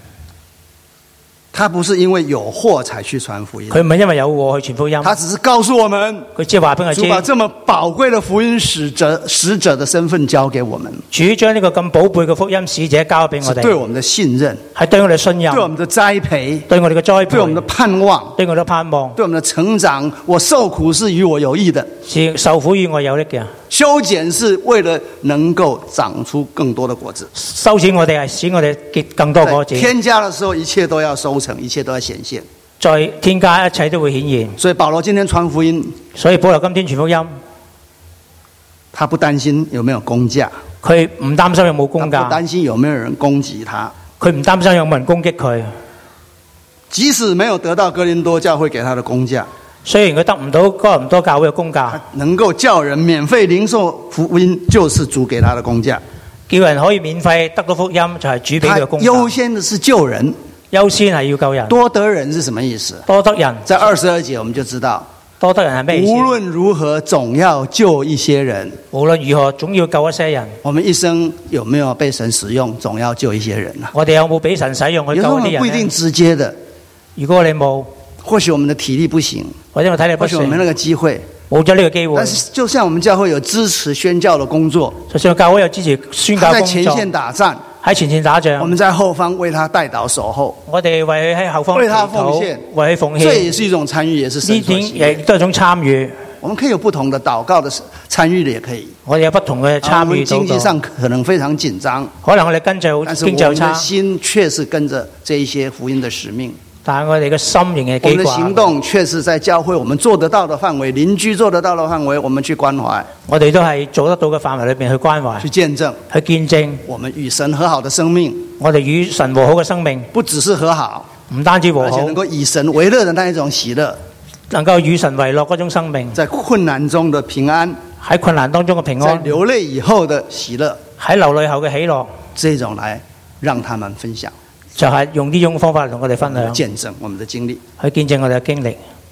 [SPEAKER 1] 他不是因為有禍才去傳福音，
[SPEAKER 2] 佢唔係因為有禍去傳福音，
[SPEAKER 1] 他只是告訴我們，
[SPEAKER 2] 佢只係話俾我知，
[SPEAKER 1] 主把這麼寶貴的福音使者使者的身份交給我們，
[SPEAKER 2] 主將呢個咁寶貝嘅福音使者交俾我哋，
[SPEAKER 1] 對我們的信任，
[SPEAKER 2] 係對我哋信任，
[SPEAKER 1] 對我們的栽培，
[SPEAKER 2] 對我哋嘅栽培，
[SPEAKER 1] 對我們的盼望，
[SPEAKER 2] 對我哋嘅盼望，
[SPEAKER 1] 對我們的成長。我受苦是與我有益的，
[SPEAKER 2] 是受苦與我有益嘅。
[SPEAKER 1] 修剪是為了能夠長出更多的果子，
[SPEAKER 2] 修剪我哋係使我哋結更多果子。
[SPEAKER 1] 添加的時候，一切都要收成，一切都要顯現。
[SPEAKER 2] 在添加一切都會顯現。
[SPEAKER 1] 所以保羅今天傳福音，
[SPEAKER 2] 所以保羅今天傳福音，
[SPEAKER 1] 他不擔心有沒有工價，
[SPEAKER 2] 佢唔擔心有冇工價，
[SPEAKER 1] 不擔心有沒有人攻擊他，
[SPEAKER 2] 佢唔擔心有冇人攻擊佢。
[SPEAKER 1] 即使沒有得到哥林多教會給他的工價，
[SPEAKER 2] 雖然佢得唔到哥林多教會嘅工價，
[SPEAKER 1] 能夠叫人免費領受福音，就是主給他的工價。
[SPEAKER 2] 叫人可以免費得到福音，就係主俾佢嘅工價。
[SPEAKER 1] 優先的是救人，
[SPEAKER 2] 優先係要救人。
[SPEAKER 1] 多得人是什麼意思？
[SPEAKER 2] 多得人，
[SPEAKER 1] 在二十二節我們就知道，
[SPEAKER 2] 多得人係咩意思？
[SPEAKER 1] 無論如何，總要救一些人。
[SPEAKER 2] 無論如何，總要救一些人。
[SPEAKER 1] 我們一生有沒有被神使用，總要救一些人啊。
[SPEAKER 2] 我哋有冇俾神使用去救啲人呢？
[SPEAKER 1] 不一定直接的。
[SPEAKER 2] 如果你冇，
[SPEAKER 1] 或許我們的體力不行，
[SPEAKER 2] 或者我體力不行，
[SPEAKER 1] 或許我們那個機會。
[SPEAKER 2] 冇咗呢個機會，
[SPEAKER 1] 但是就像我們教會有支持宣教的工作，
[SPEAKER 2] 就算教會有支持宣教工作，
[SPEAKER 1] 他在前線打仗，
[SPEAKER 2] 喺前線打仗，
[SPEAKER 1] 我們在後方為他代禱守候，
[SPEAKER 2] 我哋為佢喺後方
[SPEAKER 1] 為他奉獻，
[SPEAKER 2] 為佢奉獻，
[SPEAKER 1] 這也是一種參與，也是神所喜悅，
[SPEAKER 2] 亦都係一種參與。
[SPEAKER 1] 我們可以有不同的禱告的參與的，也可以。
[SPEAKER 2] 我哋有不同嘅參與。
[SPEAKER 1] 經濟上可能非常緊張，
[SPEAKER 2] 可能我哋跟住經濟差，
[SPEAKER 1] 但是我們的心卻是跟着這一些福音的使命。
[SPEAKER 2] 但係我哋嘅心仍然記掛，
[SPEAKER 1] 我們的行動確實在教會我們做得到的範圍，鄰居做得到的範圍，我們去關懷。
[SPEAKER 2] 我哋都係做得到嘅範圍裏面去關懷，
[SPEAKER 1] 去見證，
[SPEAKER 2] 去見證
[SPEAKER 1] 我們與神和好的生命。
[SPEAKER 2] 我哋與神和好嘅生命，
[SPEAKER 1] 不只是和好，
[SPEAKER 2] 唔單止和好，
[SPEAKER 1] 而且能夠以神為樂的那一種喜樂，
[SPEAKER 2] 能夠與神為樂嗰種生命，
[SPEAKER 1] 在困難中的平安，
[SPEAKER 2] 喺困難當中嘅平安，
[SPEAKER 1] 在流淚以後的喜樂，
[SPEAKER 2] 喺流淚後嘅喜樂，
[SPEAKER 1] 這種來讓他們分享。
[SPEAKER 2] 就係用呢種方法同我哋分享，
[SPEAKER 1] 見證我們的經歷，
[SPEAKER 2] 去見證我哋嘅經歷。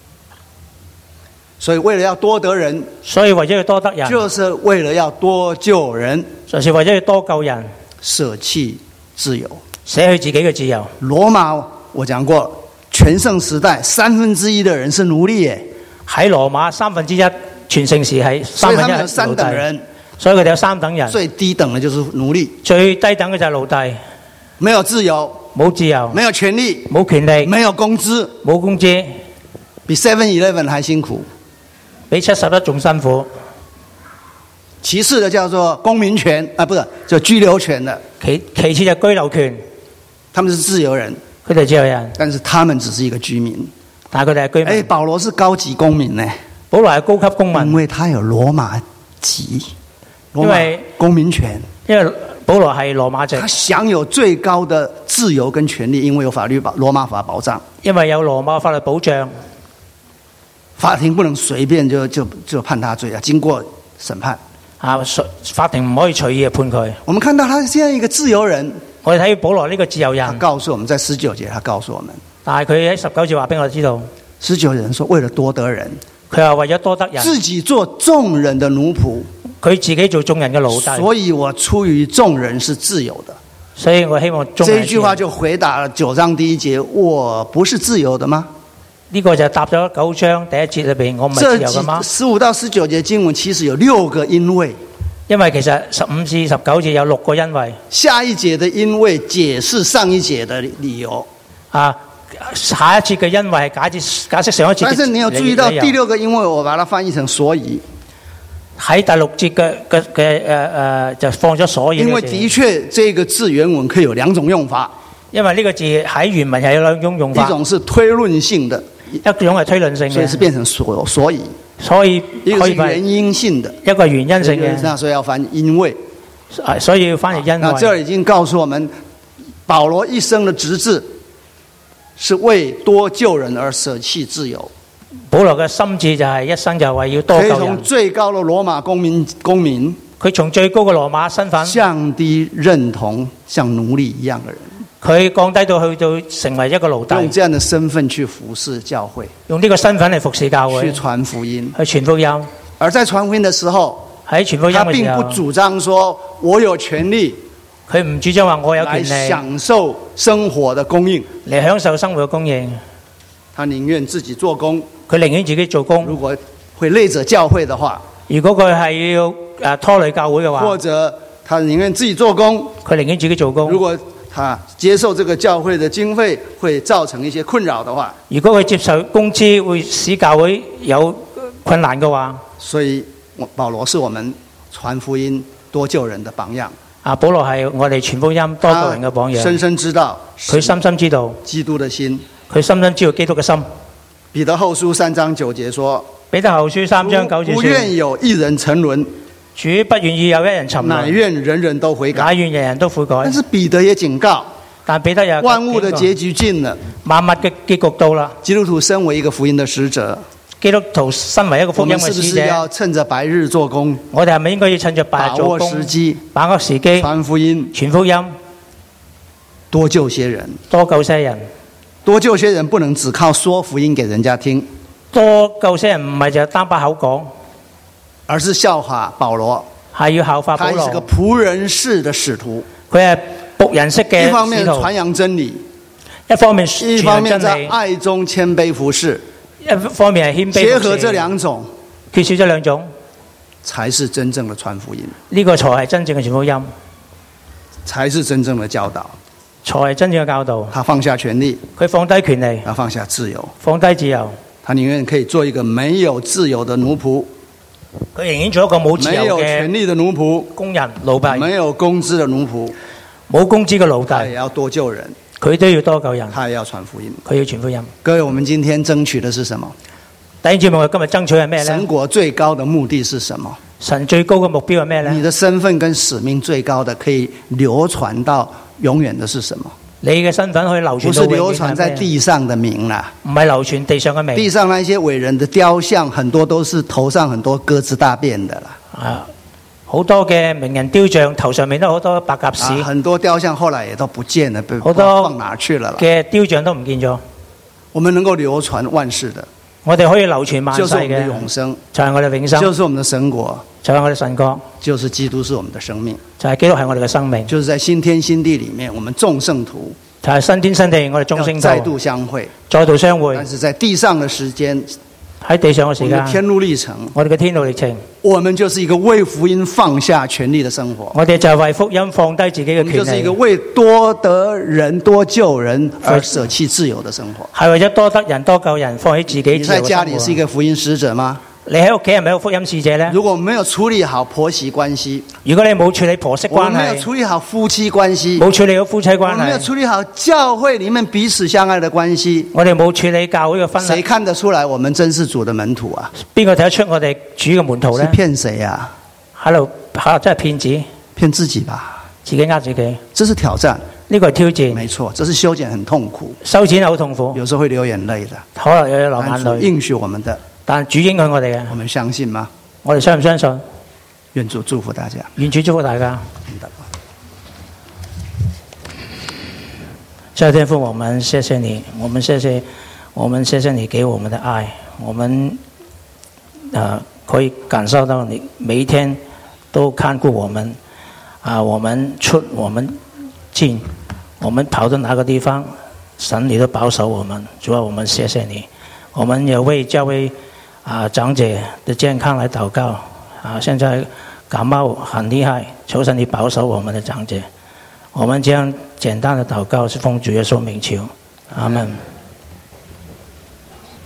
[SPEAKER 1] 所以為了要多得人，
[SPEAKER 2] 所以為咗要多得人，
[SPEAKER 1] 就是為了要多救人，
[SPEAKER 2] 就是為咗要多救人，
[SPEAKER 1] 捨棄自由，
[SPEAKER 2] 捨去自己嘅自由。
[SPEAKER 1] 羅馬我講過，全盛時代三分之一的人是奴隸耶，
[SPEAKER 2] 喺羅馬三分之一全盛時係三分之一
[SPEAKER 1] 有三等人，
[SPEAKER 2] 所以佢哋有三等人，
[SPEAKER 1] 最低等嘅就是奴隸，
[SPEAKER 2] 最低等嘅就係奴隸，
[SPEAKER 1] 沒有自由。
[SPEAKER 2] 冇自由，
[SPEAKER 1] 沒有權利，
[SPEAKER 2] 冇權利，
[SPEAKER 1] 沒有工資，
[SPEAKER 2] 冇工資。
[SPEAKER 1] 比 Seven Eleven 還辛苦，
[SPEAKER 2] 比七十一仲辛苦。
[SPEAKER 1] 其次的叫做公民權啊，不是就居留權的，
[SPEAKER 2] 其其次就居留權，
[SPEAKER 1] 他們是自由人，
[SPEAKER 2] 佢哋自由人，
[SPEAKER 1] 但是他們只是一個居民。
[SPEAKER 2] 但係佢哋係居民。
[SPEAKER 1] 哎，保羅是高級公民呢，
[SPEAKER 2] 保羅係高級公民，
[SPEAKER 1] 因為他有羅馬籍，羅馬
[SPEAKER 2] 因為
[SPEAKER 1] 公民權，
[SPEAKER 2] 因為保羅係羅馬籍，
[SPEAKER 1] 他享有最高的自由跟權利，因為有法律保羅馬法保障，
[SPEAKER 2] 因為有羅馬法律保障，
[SPEAKER 1] 法庭不能隨便就就就判他罪啊，經過審判。
[SPEAKER 2] 啊，法庭唔可以隨意判佢。
[SPEAKER 1] 我們看到他現在一個自由人，
[SPEAKER 2] 我哋睇保羅呢個自由人，
[SPEAKER 1] 他告訴我們在十九節，他告訴我們，
[SPEAKER 2] 但係佢喺十九節話俾我哋知道，
[SPEAKER 1] 十九人說為了多得人，
[SPEAKER 2] 佢話為咗多得人，
[SPEAKER 1] 自己做眾人的奴僕，
[SPEAKER 2] 佢自己做眾人嘅奴隸，
[SPEAKER 1] 所以我出於眾人是自由的。
[SPEAKER 2] 所以我希望眾人。
[SPEAKER 1] 這一句話就回答了九章第一節，我不是自由的嗎？
[SPEAKER 2] 呢個就答咗九章第一節裏邊，我唔係自由嘅嗎？
[SPEAKER 1] 十五到十九節經文其實有六個因為，
[SPEAKER 2] 因為其實十五至十九節有六個因為。
[SPEAKER 1] 下一節的因為解釋上一節的理由。
[SPEAKER 2] 啊，下一節嘅因為係解釋解釋上一節嘅理由。
[SPEAKER 1] 但是你有注意到第六個因為，我把它翻譯成所以。
[SPEAKER 2] 喺第六節嘅嘅嘅誒誒就放咗所以。因為
[SPEAKER 1] 的確，這個字原文可以有兩種用法。因
[SPEAKER 2] 為呢個字喺原文係有兩種用法。
[SPEAKER 1] 一種是推論性的。
[SPEAKER 2] 一種係推論性嘅，
[SPEAKER 1] 所以是變成所所以，
[SPEAKER 2] 所以
[SPEAKER 1] 一個是原因性的，
[SPEAKER 2] 一個原因性嘅，
[SPEAKER 1] 那所以要翻因為，
[SPEAKER 2] 所以要翻譯因為。
[SPEAKER 1] 那這已經告訴我們，保羅一生的職志是為多救人而捨棄自由。
[SPEAKER 2] 保羅嘅心志就係一生就係為要多救人。
[SPEAKER 1] 可以從最高的羅馬公民公民，
[SPEAKER 2] 佢從最高嘅羅馬身份
[SPEAKER 1] 降低認同像奴隸一樣嘅人。
[SPEAKER 2] 佢降低到去到成為一個奴隸，
[SPEAKER 1] 用這樣的身份去服侍教會，
[SPEAKER 2] 用呢個身份嚟服侍教會，
[SPEAKER 1] 去傳福音，
[SPEAKER 2] 去傳福音。
[SPEAKER 1] 而在傳福音的時候，
[SPEAKER 2] 喺傳福音嘅時候，
[SPEAKER 1] 他並不主張說我有權利，
[SPEAKER 2] 佢唔主張話我有權利
[SPEAKER 1] 來享受生活的供應，
[SPEAKER 2] 嚟享受生活嘅供應。
[SPEAKER 1] 他寧願自己做工，
[SPEAKER 2] 佢寧願自己做工。
[SPEAKER 1] 如果會累着教會的話，
[SPEAKER 2] 如果佢係要誒拖累教會嘅話，
[SPEAKER 1] 或者他寧願自己做工，
[SPEAKER 2] 佢寧願自己做工。
[SPEAKER 1] 如果他接受這個教會的經費會造成一些困擾的話，
[SPEAKER 2] 如果佢接受工資會使教會有困難嘅話，
[SPEAKER 1] 所以保羅是我們傳福音多救人的榜樣。
[SPEAKER 2] 啊，保羅係我哋傳福音多救人嘅榜樣。
[SPEAKER 1] 深深知道，
[SPEAKER 2] 佢深深知道
[SPEAKER 1] 基督的心，
[SPEAKER 2] 佢深深知道基督嘅心。
[SPEAKER 1] 彼得後書三章九節說：
[SPEAKER 2] 彼得後書三章九節說，
[SPEAKER 1] 不願有一人沉淪，
[SPEAKER 2] 主不願意有一人沉淪，
[SPEAKER 1] 乃願人人都悔改。
[SPEAKER 2] 乃願人人都悔改。
[SPEAKER 1] 但是彼得也警告，
[SPEAKER 2] 但彼得又
[SPEAKER 1] 萬物的結局近了，
[SPEAKER 2] 萬物嘅結局到啦。
[SPEAKER 1] 基督徒身為一個福音的使者，
[SPEAKER 2] 基督徒身為一個福音嘅使者，我們是不是
[SPEAKER 1] 要趁着白日做工？
[SPEAKER 2] 我哋係咪應該要趁着白日做工，把握時機，把握時機，
[SPEAKER 1] 傳福音，
[SPEAKER 2] 傳福音，
[SPEAKER 1] 多救些人，
[SPEAKER 2] 多救些人，
[SPEAKER 1] 多救些人，不能只靠說福音給人家聽。
[SPEAKER 2] 多救些人唔係就單把口講，
[SPEAKER 1] 而是效法保羅，
[SPEAKER 2] 係要效法保羅。
[SPEAKER 1] 他是個僕人式的使徒，
[SPEAKER 2] 佢係僕人式嘅使徒。
[SPEAKER 1] 一方面傳揚真理，
[SPEAKER 2] 一方面傳
[SPEAKER 1] 一方面在愛中謙卑服侍，
[SPEAKER 2] 一方面係謙卑服侍。
[SPEAKER 1] 結合這兩種，
[SPEAKER 2] 缺少這兩種，
[SPEAKER 1] 才是真正的傳福音。
[SPEAKER 2] 呢個才係真正嘅傳福音，
[SPEAKER 1] 才是真正的教導，
[SPEAKER 2] 才係真正嘅教導。
[SPEAKER 1] 他放下權利，
[SPEAKER 2] 佢放低權利，
[SPEAKER 1] 他放下自由，
[SPEAKER 2] 放低自由。
[SPEAKER 1] 他寧願可以做一個沒有自由的奴僕，
[SPEAKER 2] 佢仍然做一個冇自由嘅
[SPEAKER 1] 沒有權利的奴僕，
[SPEAKER 2] 工人奴隸，
[SPEAKER 1] 沒有工資的奴僕，
[SPEAKER 2] 冇工資嘅奴隸。
[SPEAKER 1] 他也要多救人，
[SPEAKER 2] 佢都要多救人，
[SPEAKER 1] 他也要傳福音，
[SPEAKER 2] 佢要傳福音。
[SPEAKER 1] 各位，我們今天爭取的是什麼？
[SPEAKER 2] 弟兄姊妹，我今日爭取係咩呢？
[SPEAKER 1] 神國最高的目的是什麼？
[SPEAKER 2] 神最高嘅目標係咩呢？
[SPEAKER 1] 你的身份跟使命最高的可以流傳到永遠的是什麼？
[SPEAKER 2] 你嘅身份可以流傳到永遠，
[SPEAKER 1] 不是流傳在地上的名啦，
[SPEAKER 2] 唔係流傳地上嘅名。
[SPEAKER 1] 地上那些偉人的雕像，很多都是頭上很多鴿子大便的啦。
[SPEAKER 2] 啊，好多嘅名人雕像頭上面都好多白鴿屎，
[SPEAKER 1] 啊，很多雕像後來也都不見了，被
[SPEAKER 2] 好多
[SPEAKER 1] 放哪去了啦？
[SPEAKER 2] 嘅雕像都唔見咗。
[SPEAKER 1] 我們能夠流傳萬世的，
[SPEAKER 2] 我哋可以流傳萬世
[SPEAKER 1] 就是我們的
[SPEAKER 2] 嘅
[SPEAKER 1] 永生，
[SPEAKER 2] 就係我哋永生，
[SPEAKER 1] 就是我們的神國，
[SPEAKER 2] 就係我哋神國，
[SPEAKER 1] 就是基督是我們的生命，
[SPEAKER 2] 就係基督係我哋嘅生命，
[SPEAKER 1] 就是在新天新地裏面，我們眾聖徒
[SPEAKER 2] 就係新天新地，我哋眾聖徒
[SPEAKER 1] 再度相會，
[SPEAKER 2] 再度相會。
[SPEAKER 1] 但是在地上的時間，
[SPEAKER 2] 喺地上嘅時間，
[SPEAKER 1] 我們的天路歷程，
[SPEAKER 2] 我哋嘅天路歷程，
[SPEAKER 1] 我們就是一個為福音放下權利的生活。
[SPEAKER 2] 我哋就係為福音放低自己嘅權利。
[SPEAKER 1] 我們就是一個為多得人多救人而捨棄自由的生活。
[SPEAKER 2] 係為咗多得人多救人，放棄自己自由嘅生活。
[SPEAKER 1] 你在家裡是一個福音使者嗎？
[SPEAKER 2] 你喺屋企係咪一個福音使者呢？
[SPEAKER 1] 如果沒有處理好婆媳關係，
[SPEAKER 2] 如果你冇處理婆媳關係，
[SPEAKER 1] 沒有處理好夫妻關係，
[SPEAKER 2] 冇處理好夫妻關係，
[SPEAKER 1] 沒有處理好教會裡面彼此相愛的關係，
[SPEAKER 2] 我哋冇處理教會嘅婚禮，
[SPEAKER 1] 誰看得出來我們真是主的門徒啊？
[SPEAKER 2] 邊個睇得出我哋主嘅門徒呢？
[SPEAKER 1] 是騙誰啊？
[SPEAKER 2] 喺度喺度真係騙子，
[SPEAKER 1] 騙自己吧？
[SPEAKER 2] 自己呃自己，
[SPEAKER 1] 這是挑戰。
[SPEAKER 2] 呢個係挑戰，
[SPEAKER 1] 沒錯，這是修剪很痛苦，
[SPEAKER 2] 修剪係好痛苦，
[SPEAKER 1] 有時候會流眼淚的，
[SPEAKER 2] 可能有流眼淚。
[SPEAKER 1] 應許我們的。
[SPEAKER 2] 但主應許我哋嘅，
[SPEAKER 1] 我們相信嗎？
[SPEAKER 2] 我哋相唔相信？
[SPEAKER 1] 願主祝福大家，
[SPEAKER 2] 願主祝福大家。謝天父，我們謝謝你，我們謝謝，我們謝謝你給我們的愛，我們呃可以感受到你每一天都看顧我們，啊、呃，我們出我們進，我們跑到哪個地方，神你都保守我們。主啊，我們謝謝你，我們也為教會。啊，長者的健康來禱告啊！現在感冒很厲害，求神你保守我們的長者。我們這樣簡單的禱告是奉主耶穌名求，阿們。